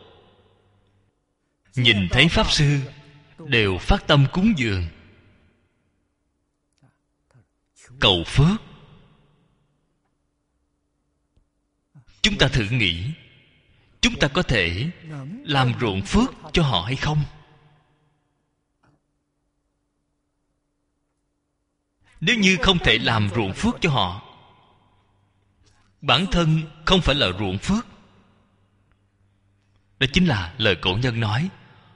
nhìn thấy Pháp Sư đều phát tâm cúng dường, cầu phước. Chúng ta thử nghĩ, chúng ta có thể làm ruộng phước cho họ hay không? Nếu như không thể làm ruộng phước cho họ, bản thân không phải là ruộng phước. Đó chính là lời cổ nhân nói: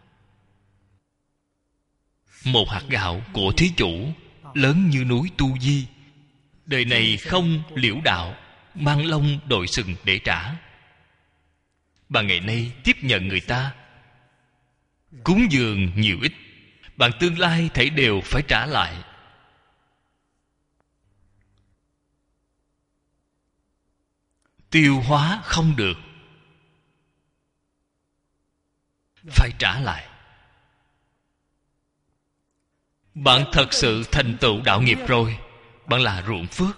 một hạt gạo của thí chủ lớn như núi Tu Di, đời này không liễu đạo, mang lông đội sừng để trả. Bạn ngày nay tiếp nhận người ta cúng dường nhiều ít, bạn tương lai thảy đều phải trả lại. Tiêu hóa không được, phải trả lại. Bạn thật sự thành tựu đạo nghiệp rồi, bạn là ruộng phước.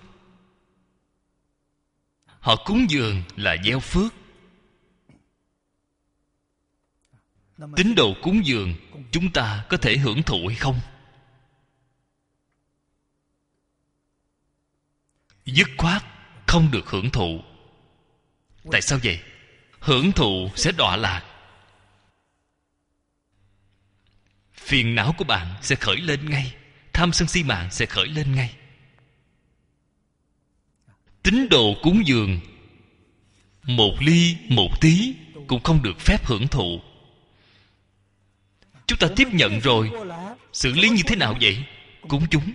Họ cúng dường là gieo phước. Tín đồ cúng dường, chúng ta có thể hưởng thụ hay không? Dứt khoát không được hưởng thụ. Tại sao vậy? Hưởng thụ sẽ đọa lạc. Phiền não của bạn sẽ khởi lên ngay, tham sân si mạng sẽ khởi lên ngay. Tín đồ cúng dường, một ly một tí cũng không được phép hưởng thụ. Chúng ta tiếp nhận rồi, xử lý như thế nào vậy? Cúng chúng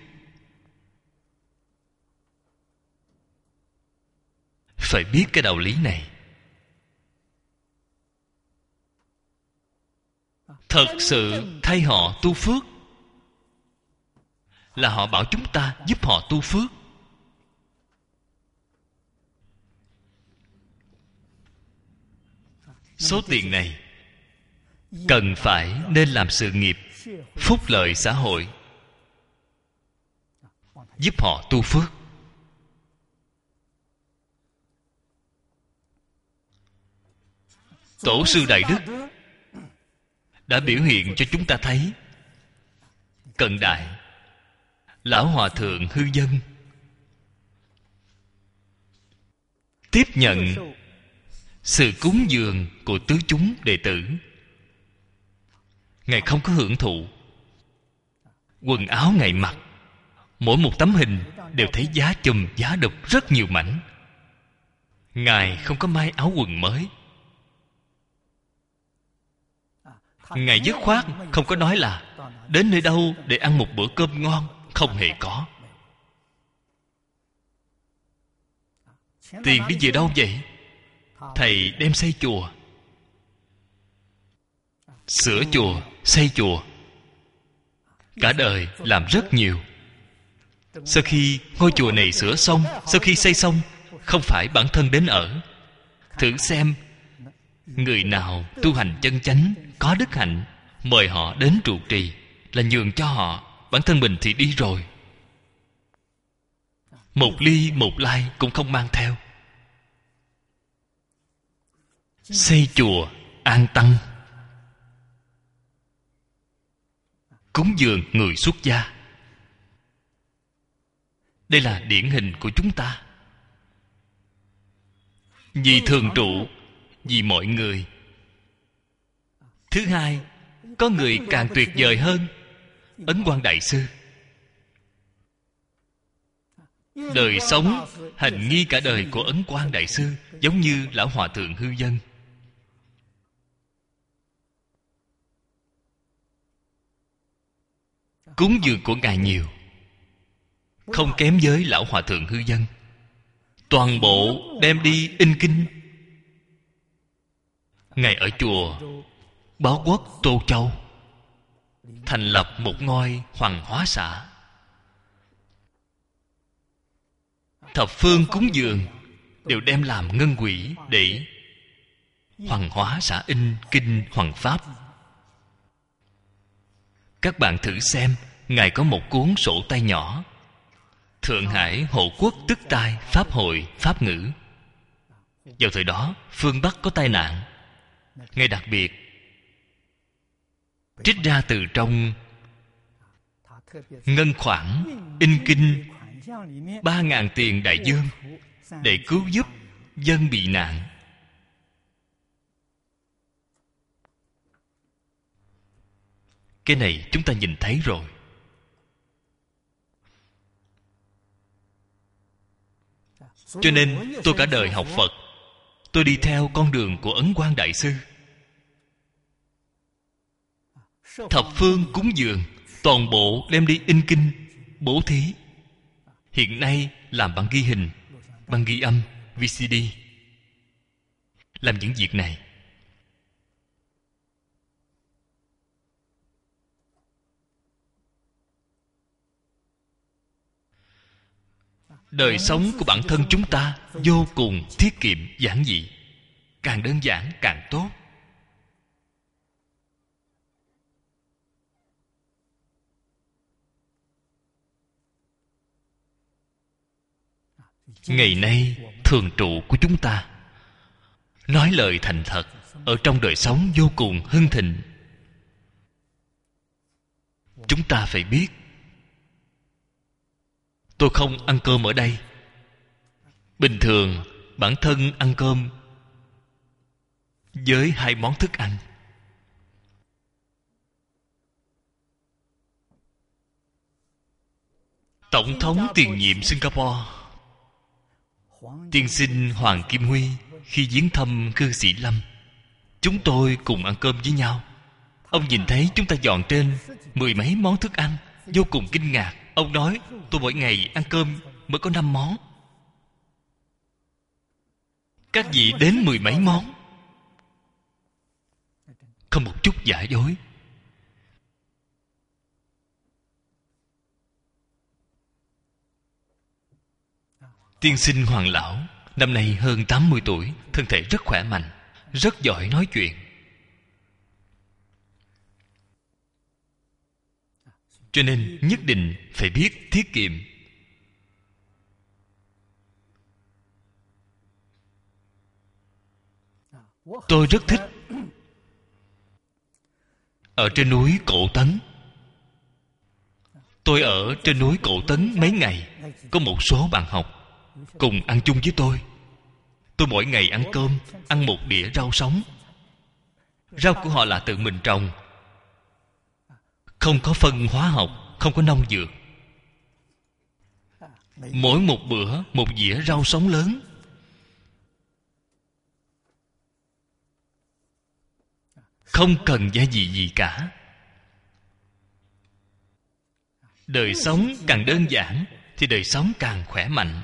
phải biết cái đạo lý này. Thật sự thay họ tu phước, là họ bảo chúng ta giúp họ tu phước. Số tiền này cần phải nên làm sự nghiệp phúc lợi xã hội, giúp họ tu phước. Tổ sư Đại Đức đã biểu hiện cho chúng ta thấy. Cận đại Lão Hòa Thượng Hư Dân tiếp nhận sự cúng dường của tứ chúng đệ tử, Ngài không có hưởng thụ. Quần áo Ngài mặc, mỗi một tấm hình đều thấy giá chùm giá đục rất nhiều mảnh. Ngài không có may áo quần mới. Ngài dứt khoát không có nói là đến nơi đâu để ăn một bữa cơm ngon. Không hề có. Tiền đi về đâu vậy? Thầy đem xây chùa, sửa chùa, xây chùa. Cả đời làm rất nhiều. Sau khi ngôi chùa này sửa xong, sau khi xây xong, không phải bản thân đến ở. Thử xem, người nào tu hành chân chánh, có đức hạnh, mời họ đến trụ trì là nhường cho họ. Bản thân mình thì đi rồi. Một ly một lai cũng không mang theo. Xây chùa, an tăng, cúng dường người xuất gia. Đây là điển hình của chúng ta. Vì thường trụ, vì mọi người. Thứ hai, có người càng tuyệt vời hơn. Ấn Quang Đại Sư đời sống hành nghi cả đời của Ấn Quang Đại Sư giống như Lão Hòa Thượng Hư Dân. Cúng dường của Ngài nhiều, không kém với Lão Hòa Thượng Hư Dân. Toàn bộ đem đi in kinh. Ngài ở chùa Báo Quốc Tô Châu thành lập một ngôi Hoàng Hóa xã. Thập phương cúng dường đều đem làm ngân quỹ để Hoàng Hóa xã in kinh Hoàng Pháp. Các bạn thử xem, Ngài có một cuốn sổ tay nhỏ, Thượng Hải Hộ Quốc Tức Tai Pháp Hội Pháp Ngữ. Vào thời đó phương Bắc có tai nạn, Ngài đặc biệt trích ra từ trong ngân khoản in kinh ba ngàn tiền đại dương để cứu giúp dân bị nạn. Cái này chúng ta nhìn thấy rồi. Cho nên tôi cả đời học Phật, tôi đi theo con đường của Ấn Quang Đại Sư. Thập phương cúng dường toàn bộ đem đi in kinh, bố thí. Hiện nay làm băng ghi hình, băng ghi âm, vê xê đê. Làm những việc này. Đời sống của bản thân chúng ta vô cùng tiết kiệm, giản dị. Càng đơn giản càng tốt. Ngày nay thường trụ của chúng ta nói lời thành thật, ở trong đời sống vô cùng hưng thịnh. Chúng ta phải biết, tôi không ăn cơm ở đây. Bình thường bản thân ăn cơm với hai món thức ăn. Tổng thống tiền nhiệm Singapore tiên sinh Hoàng Kim Huy khi viếng thăm cư sĩ Lâm, chúng tôi cùng ăn cơm với nhau. Ông nhìn thấy chúng ta dọn trên mười mấy món thức ăn, vô cùng kinh ngạc. Ông nói, tôi mỗi ngày ăn cơm mới có năm món, các vị đến mười mấy món. Không một chút giả dối. Tiên sinh Hoàng lão năm nay hơn tám mươi tuổi, thân thể rất khỏe mạnh, rất giỏi nói chuyện. Cho nên nhất định phải biết tiết kiệm. Tôi rất thích ở trên núi Cổ Tấn. Tôi ở trên núi Cổ Tấn mấy ngày, có một số bạn học cùng ăn chung với tôi. Tôi mỗi ngày ăn cơm, ăn một đĩa rau sống. Rau của họ là tự mình trồng. không có phân hóa học, không có nông dược. Mỗi một bữa một dĩa rau sống lớn. Không cần gia vị gì cả. Đời sống càng đơn giản thì đời sống càng khỏe mạnh.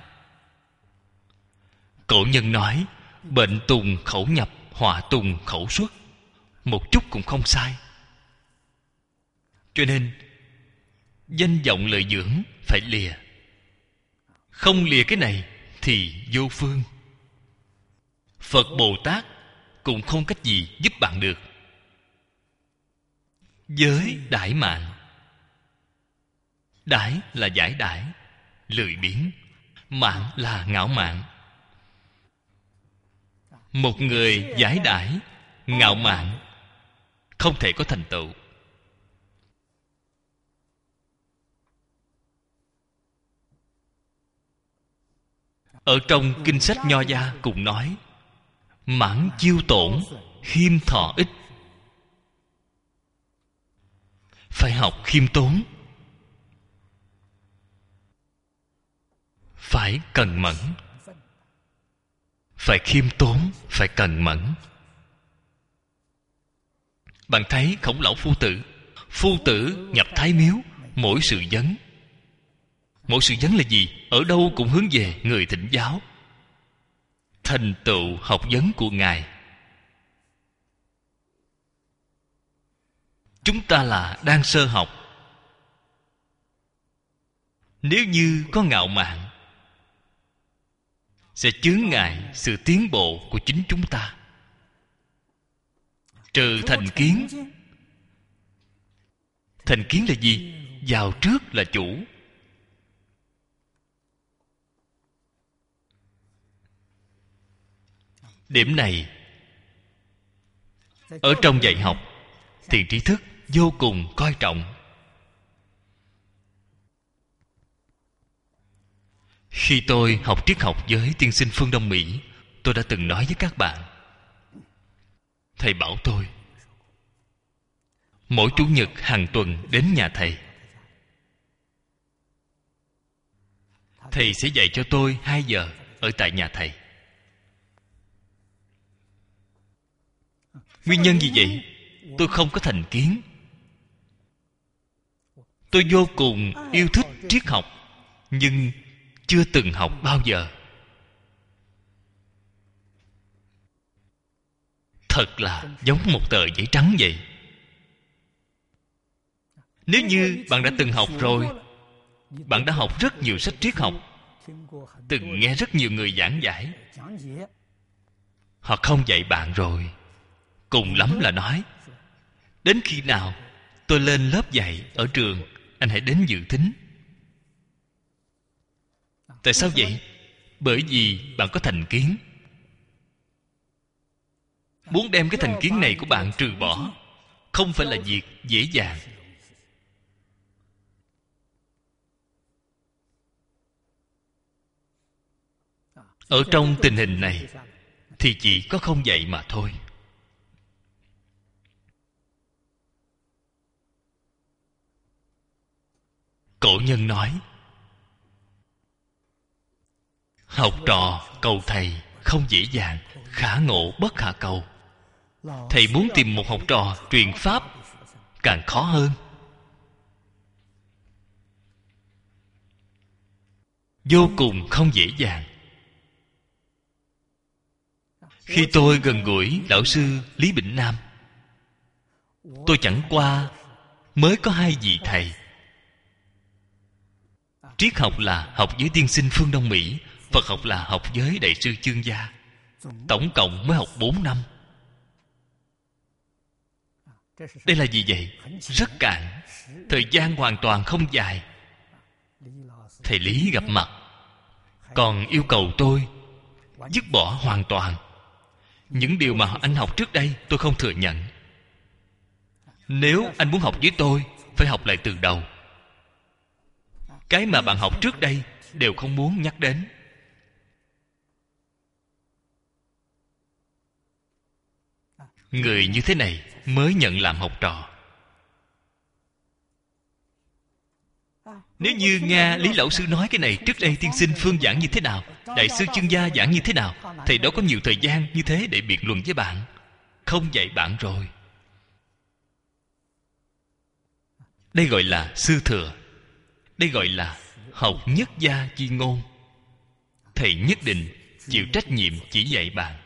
Cổ nhân nói: bệnh tùng khẩu nhập, họa tùng khẩu xuất. Một chút cũng không sai. Cho nên danh vọng lợi dưỡng phải lìa. Không lìa cái này thì vô phương. Phật Bồ Tát cũng không cách gì giúp bạn được. Giới đãi mạng. Đãi là giải đãi, lười biếng. Mạng là ngạo mạn. Một người giải đãi, ngạo mạn, không thể có thành tựu. Ở trong kinh sách Nho gia cũng nói: mãn chiêu tổn, khiêm thọ ích. Phải học khiêm tốn, phải cần mẫn. Phải khiêm tốn, phải cần mẫn. Bạn thấy Khổng Lão Phu Tử, Phu Tử nhập Thái Miếu, mỗi sự vấn. Mỗi sự vấn là gì? Ở đâu cũng hướng về người thỉnh giáo, thành tựu học vấn của Ngài. Chúng ta là đang sơ học. Nếu như có ngạo mạn, sẽ chướng ngại sự tiến bộ của chính chúng ta. Trừ thành kiến. Thành kiến là gì? Vào trước là chủ. Điểm này ở trong dạy học, Thiện Tri Thức vô cùng coi trọng. Khi tôi học triết học với tiên sinh Phương Đông Mỹ, tôi đã từng nói với các bạn. Thầy bảo tôi mỗi chủ nhật hàng tuần đến nhà thầy. Thầy sẽ dạy cho tôi hai giờ ở tại nhà thầy. Nguyên nhân gì vậy? Tôi không có thành kiến. Tôi vô cùng yêu thích triết học, nhưng chưa từng học bao giờ. Thật là giống một tờ giấy trắng vậy. Nếu như bạn đã từng học rồi, bạn đã học rất nhiều sách triết học, từng nghe rất nhiều người giảng giải, họ không dạy bạn rồi, cùng lắm là nói: đến khi nào tôi lên lớp dạy ở trường, anh hãy đến dự thính. Tại sao vậy? Bởi vì bạn có thành kiến. Muốn đem cái thành kiến này của bạn trừ bỏ không phải là việc dễ dàng. Ở trong tình hình này thì chỉ có không dạy mà thôi. Cổ nhân nói: học trò cầu thầy không dễ dàng, khả ngộ bất khả cầu. Thầy muốn tìm một học trò truyền pháp càng khó hơn. Vô cùng không dễ dàng. Khi tôi gần gũi lão sư Lý Bỉnh Nam, tôi chẳng qua mới có hai vị thầy. Triết học là học với tiên sinh Phương Đông Mỹ, Phật học là học với đại sư Chương Gia. Tổng cộng mới học bốn năm. Đây là gì vậy? Rất cạn. Thời gian hoàn toàn không dài. Thầy Lý gặp mặt còn yêu cầu tôi dứt bỏ hoàn toàn những điều mà anh học trước đây. Tôi không thừa nhận. Nếu anh muốn học với tôi, phải học lại từ đầu. Cái mà bạn học trước đây đều không muốn nhắc đến. Người như thế này mới nhận làm học trò. Nếu như Nga Lý Lão Sư nói cái này, trước đây tiên sinh phương giảng như thế nào, Đại sư Chương Gia giảng như thế nào, thầy đó có nhiều thời gian như thế để biện luận với bạn. Không dạy bạn rồi. Đây gọi là sư thừa. Đây gọi là học nhất gia chi ngôn. Thầy nhất định chịu trách nhiệm chỉ dạy bạn.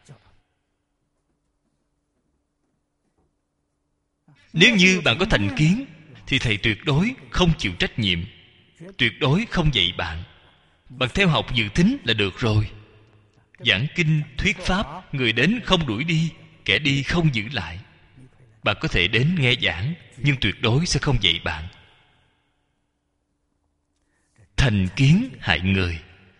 Nếu như bạn có thành kiến thì thầy tuyệt đối không chịu trách nhiệm, tuyệt đối không dạy bạn. Bạn theo học dự thính là được rồi. Giảng kinh, thuyết pháp, người đến không đuổi đi, kẻ đi không giữ lại. Bạn có thể đến nghe giảng, nhưng tuyệt đối sẽ không dạy bạn. Thành kiến hại người.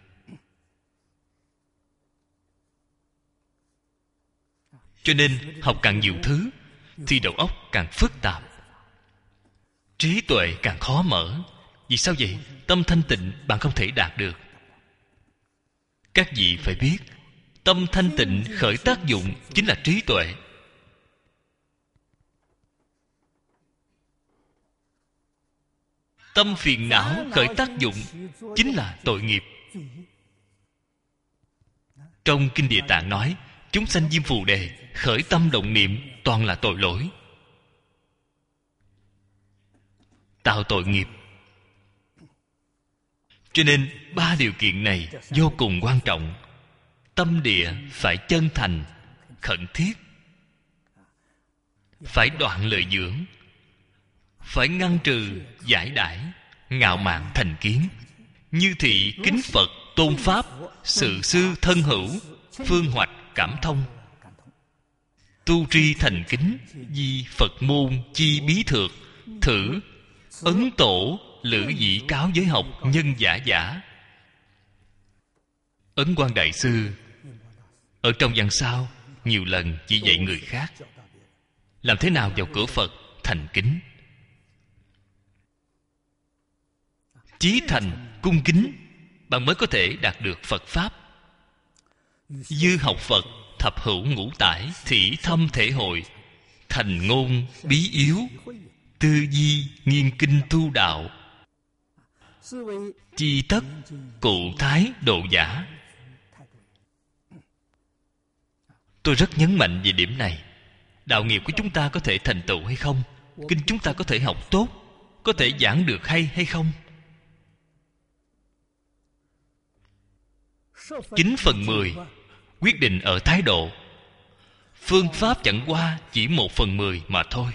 Cho nên học càng nhiều thứ thì đầu óc càng phức tạp, trí tuệ càng khó mở. Vì sao vậy? Tâm thanh tịnh bạn không thể đạt được. Các vị phải biết, tâm thanh tịnh khởi tác dụng chính là trí tuệ. Tâm phiền não khởi tác dụng chính là tội nghiệp. Trong Kinh Địa Tạng nói, chúng sanh Diêm Phù Đề khởi tâm động niệm toàn là tội lỗi, tạo tội nghiệp. Cho nên ba điều kiện này vô cùng quan trọng. Tâm địa phải chân thành, khẩn thiết, phải đoạn lợi dưỡng, phải ngăn trừ giải đãi, ngạo mạn thành kiến, như thị kính Phật tôn pháp, sự sư thân hữu, phương hoạch cảm thông. Tu tri thành kính, di Phật môn chi bí thược, thử ấn tổ lữ dĩ cáo giới học nhân giả giả. Ấn Quang Đại Sư ở trong văn sao nhiều lần chỉ dạy người khác làm thế nào vào cửa Phật thành kính, chí thành cung kính, bạn mới có thể đạt được Phật pháp. Dư học Phật thập hữu ngũ tải, thị thâm thể hội, thành ngôn bí yếu, tư di nghiên kinh tu đạo, chi tất cụ thái độ giả. Tôi rất nhấn mạnh về điểm này. Đạo nghiệp của chúng ta có thể thành tựu hay không? Kinh chúng ta có thể học tốt, có thể giảng được hay hay không? Chín phần mười quyết định ở thái độ. Phương pháp chẳng qua chỉ một phần mười mà thôi.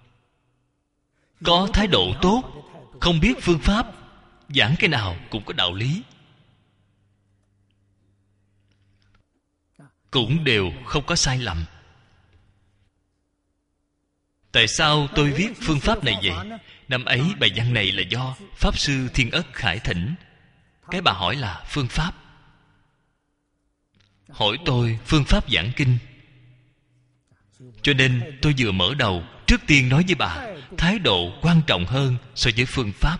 Có thái độ tốt, không biết phương pháp, giảng cái nào cũng có đạo lý, cũng đều không có sai lầm. Tại sao tôi viết phương pháp này vậy? Năm ấy bài văn này là do Pháp Sư Thiên Ất Khải thỉnh. Cái bà hỏi là phương pháp, hỏi tôi phương pháp giảng kinh. Cho nên tôi vừa mở đầu, trước tiên nói với bà, thái độ quan trọng hơn so với phương pháp.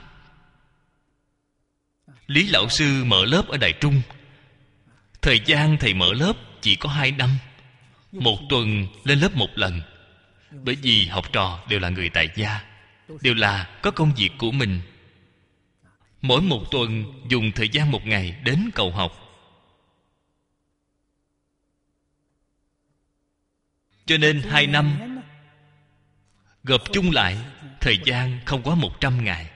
Lý Lão Sư mở lớp ở Đại Trung, thời gian thầy mở lớp chỉ có hai năm, một tuần lên lớp một lần. Bởi vì học trò đều là người tại gia, đều là có công việc của mình. Mỗi một tuần dùng thời gian một ngày đến cầu học. Cho nên hai năm gộp chung lại thời gian không quá một trăm ngày.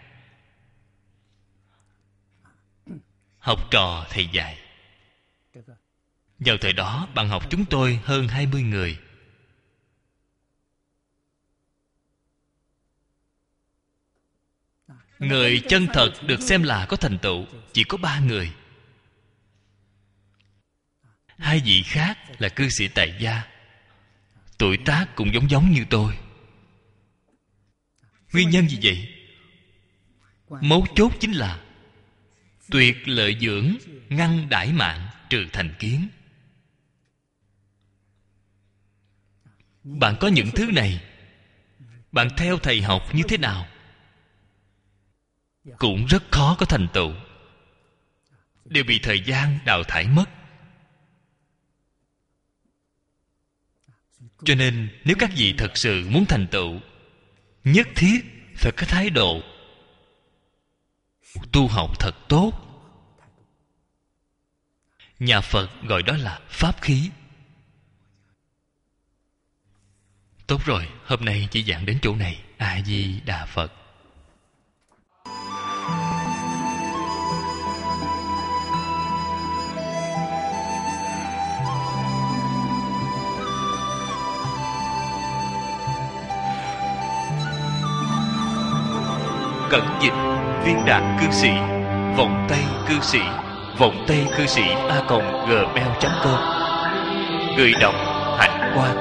Học trò thầy dạy. Vào thời đó bạn học chúng tôi hơn hai mươi người. Người chân thật được xem là có thành tựu chỉ có ba người. Hai vị khác là cư sĩ tại gia, tuổi tác cũng giống giống như tôi. Nguyên nhân gì vậy? Mấu chốt chính là tuyệt lợi dưỡng, ngăn đãi mạng, trừ thành kiến. Bạn có những thứ này, bạn theo thầy học như thế nào cũng rất khó có thành tựu, đều bị thời gian đào thải mất. Cho nên nếu các vị thật sự muốn thành tựu, nhất thiết phải có thái độ tu học thật tốt. Nhà Phật gọi đó là pháp khí. Tốt rồi, hôm nay chỉ giảng đến chỗ này. A Di Đà Phật. Cẩn dịch viên đạt cư sĩ, vọng tây cư sĩ, vọng tây cư sĩ a còng gmail chấm com. Người đọc Hạnh Quang.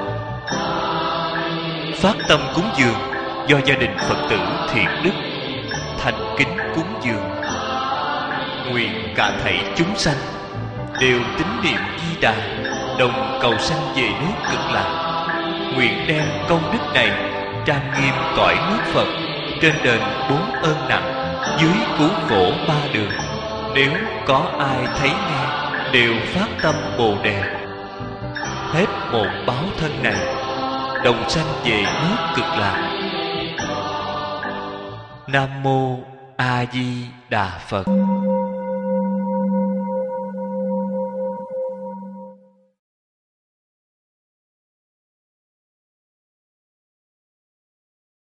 Phát tâm cúng dường do gia đình Phật tử Thiện Đức thành kính cúng dường. Nguyện cả thảy chúng sanh đều tín niệm Di Đà, đồng cầu sanh về nước Cực Lạc. Nguyện đem công đức này trang nghiêm cõi nước Phật, trên đền bốn ơn nặng, dưới cứu khổ ba đường. Nếu có ai thấy nghe đều phát tâm Bồ Đề, hết một báo thân này đồng sanh về nước Cực Lạc. Nam mô A Di Đà Phật.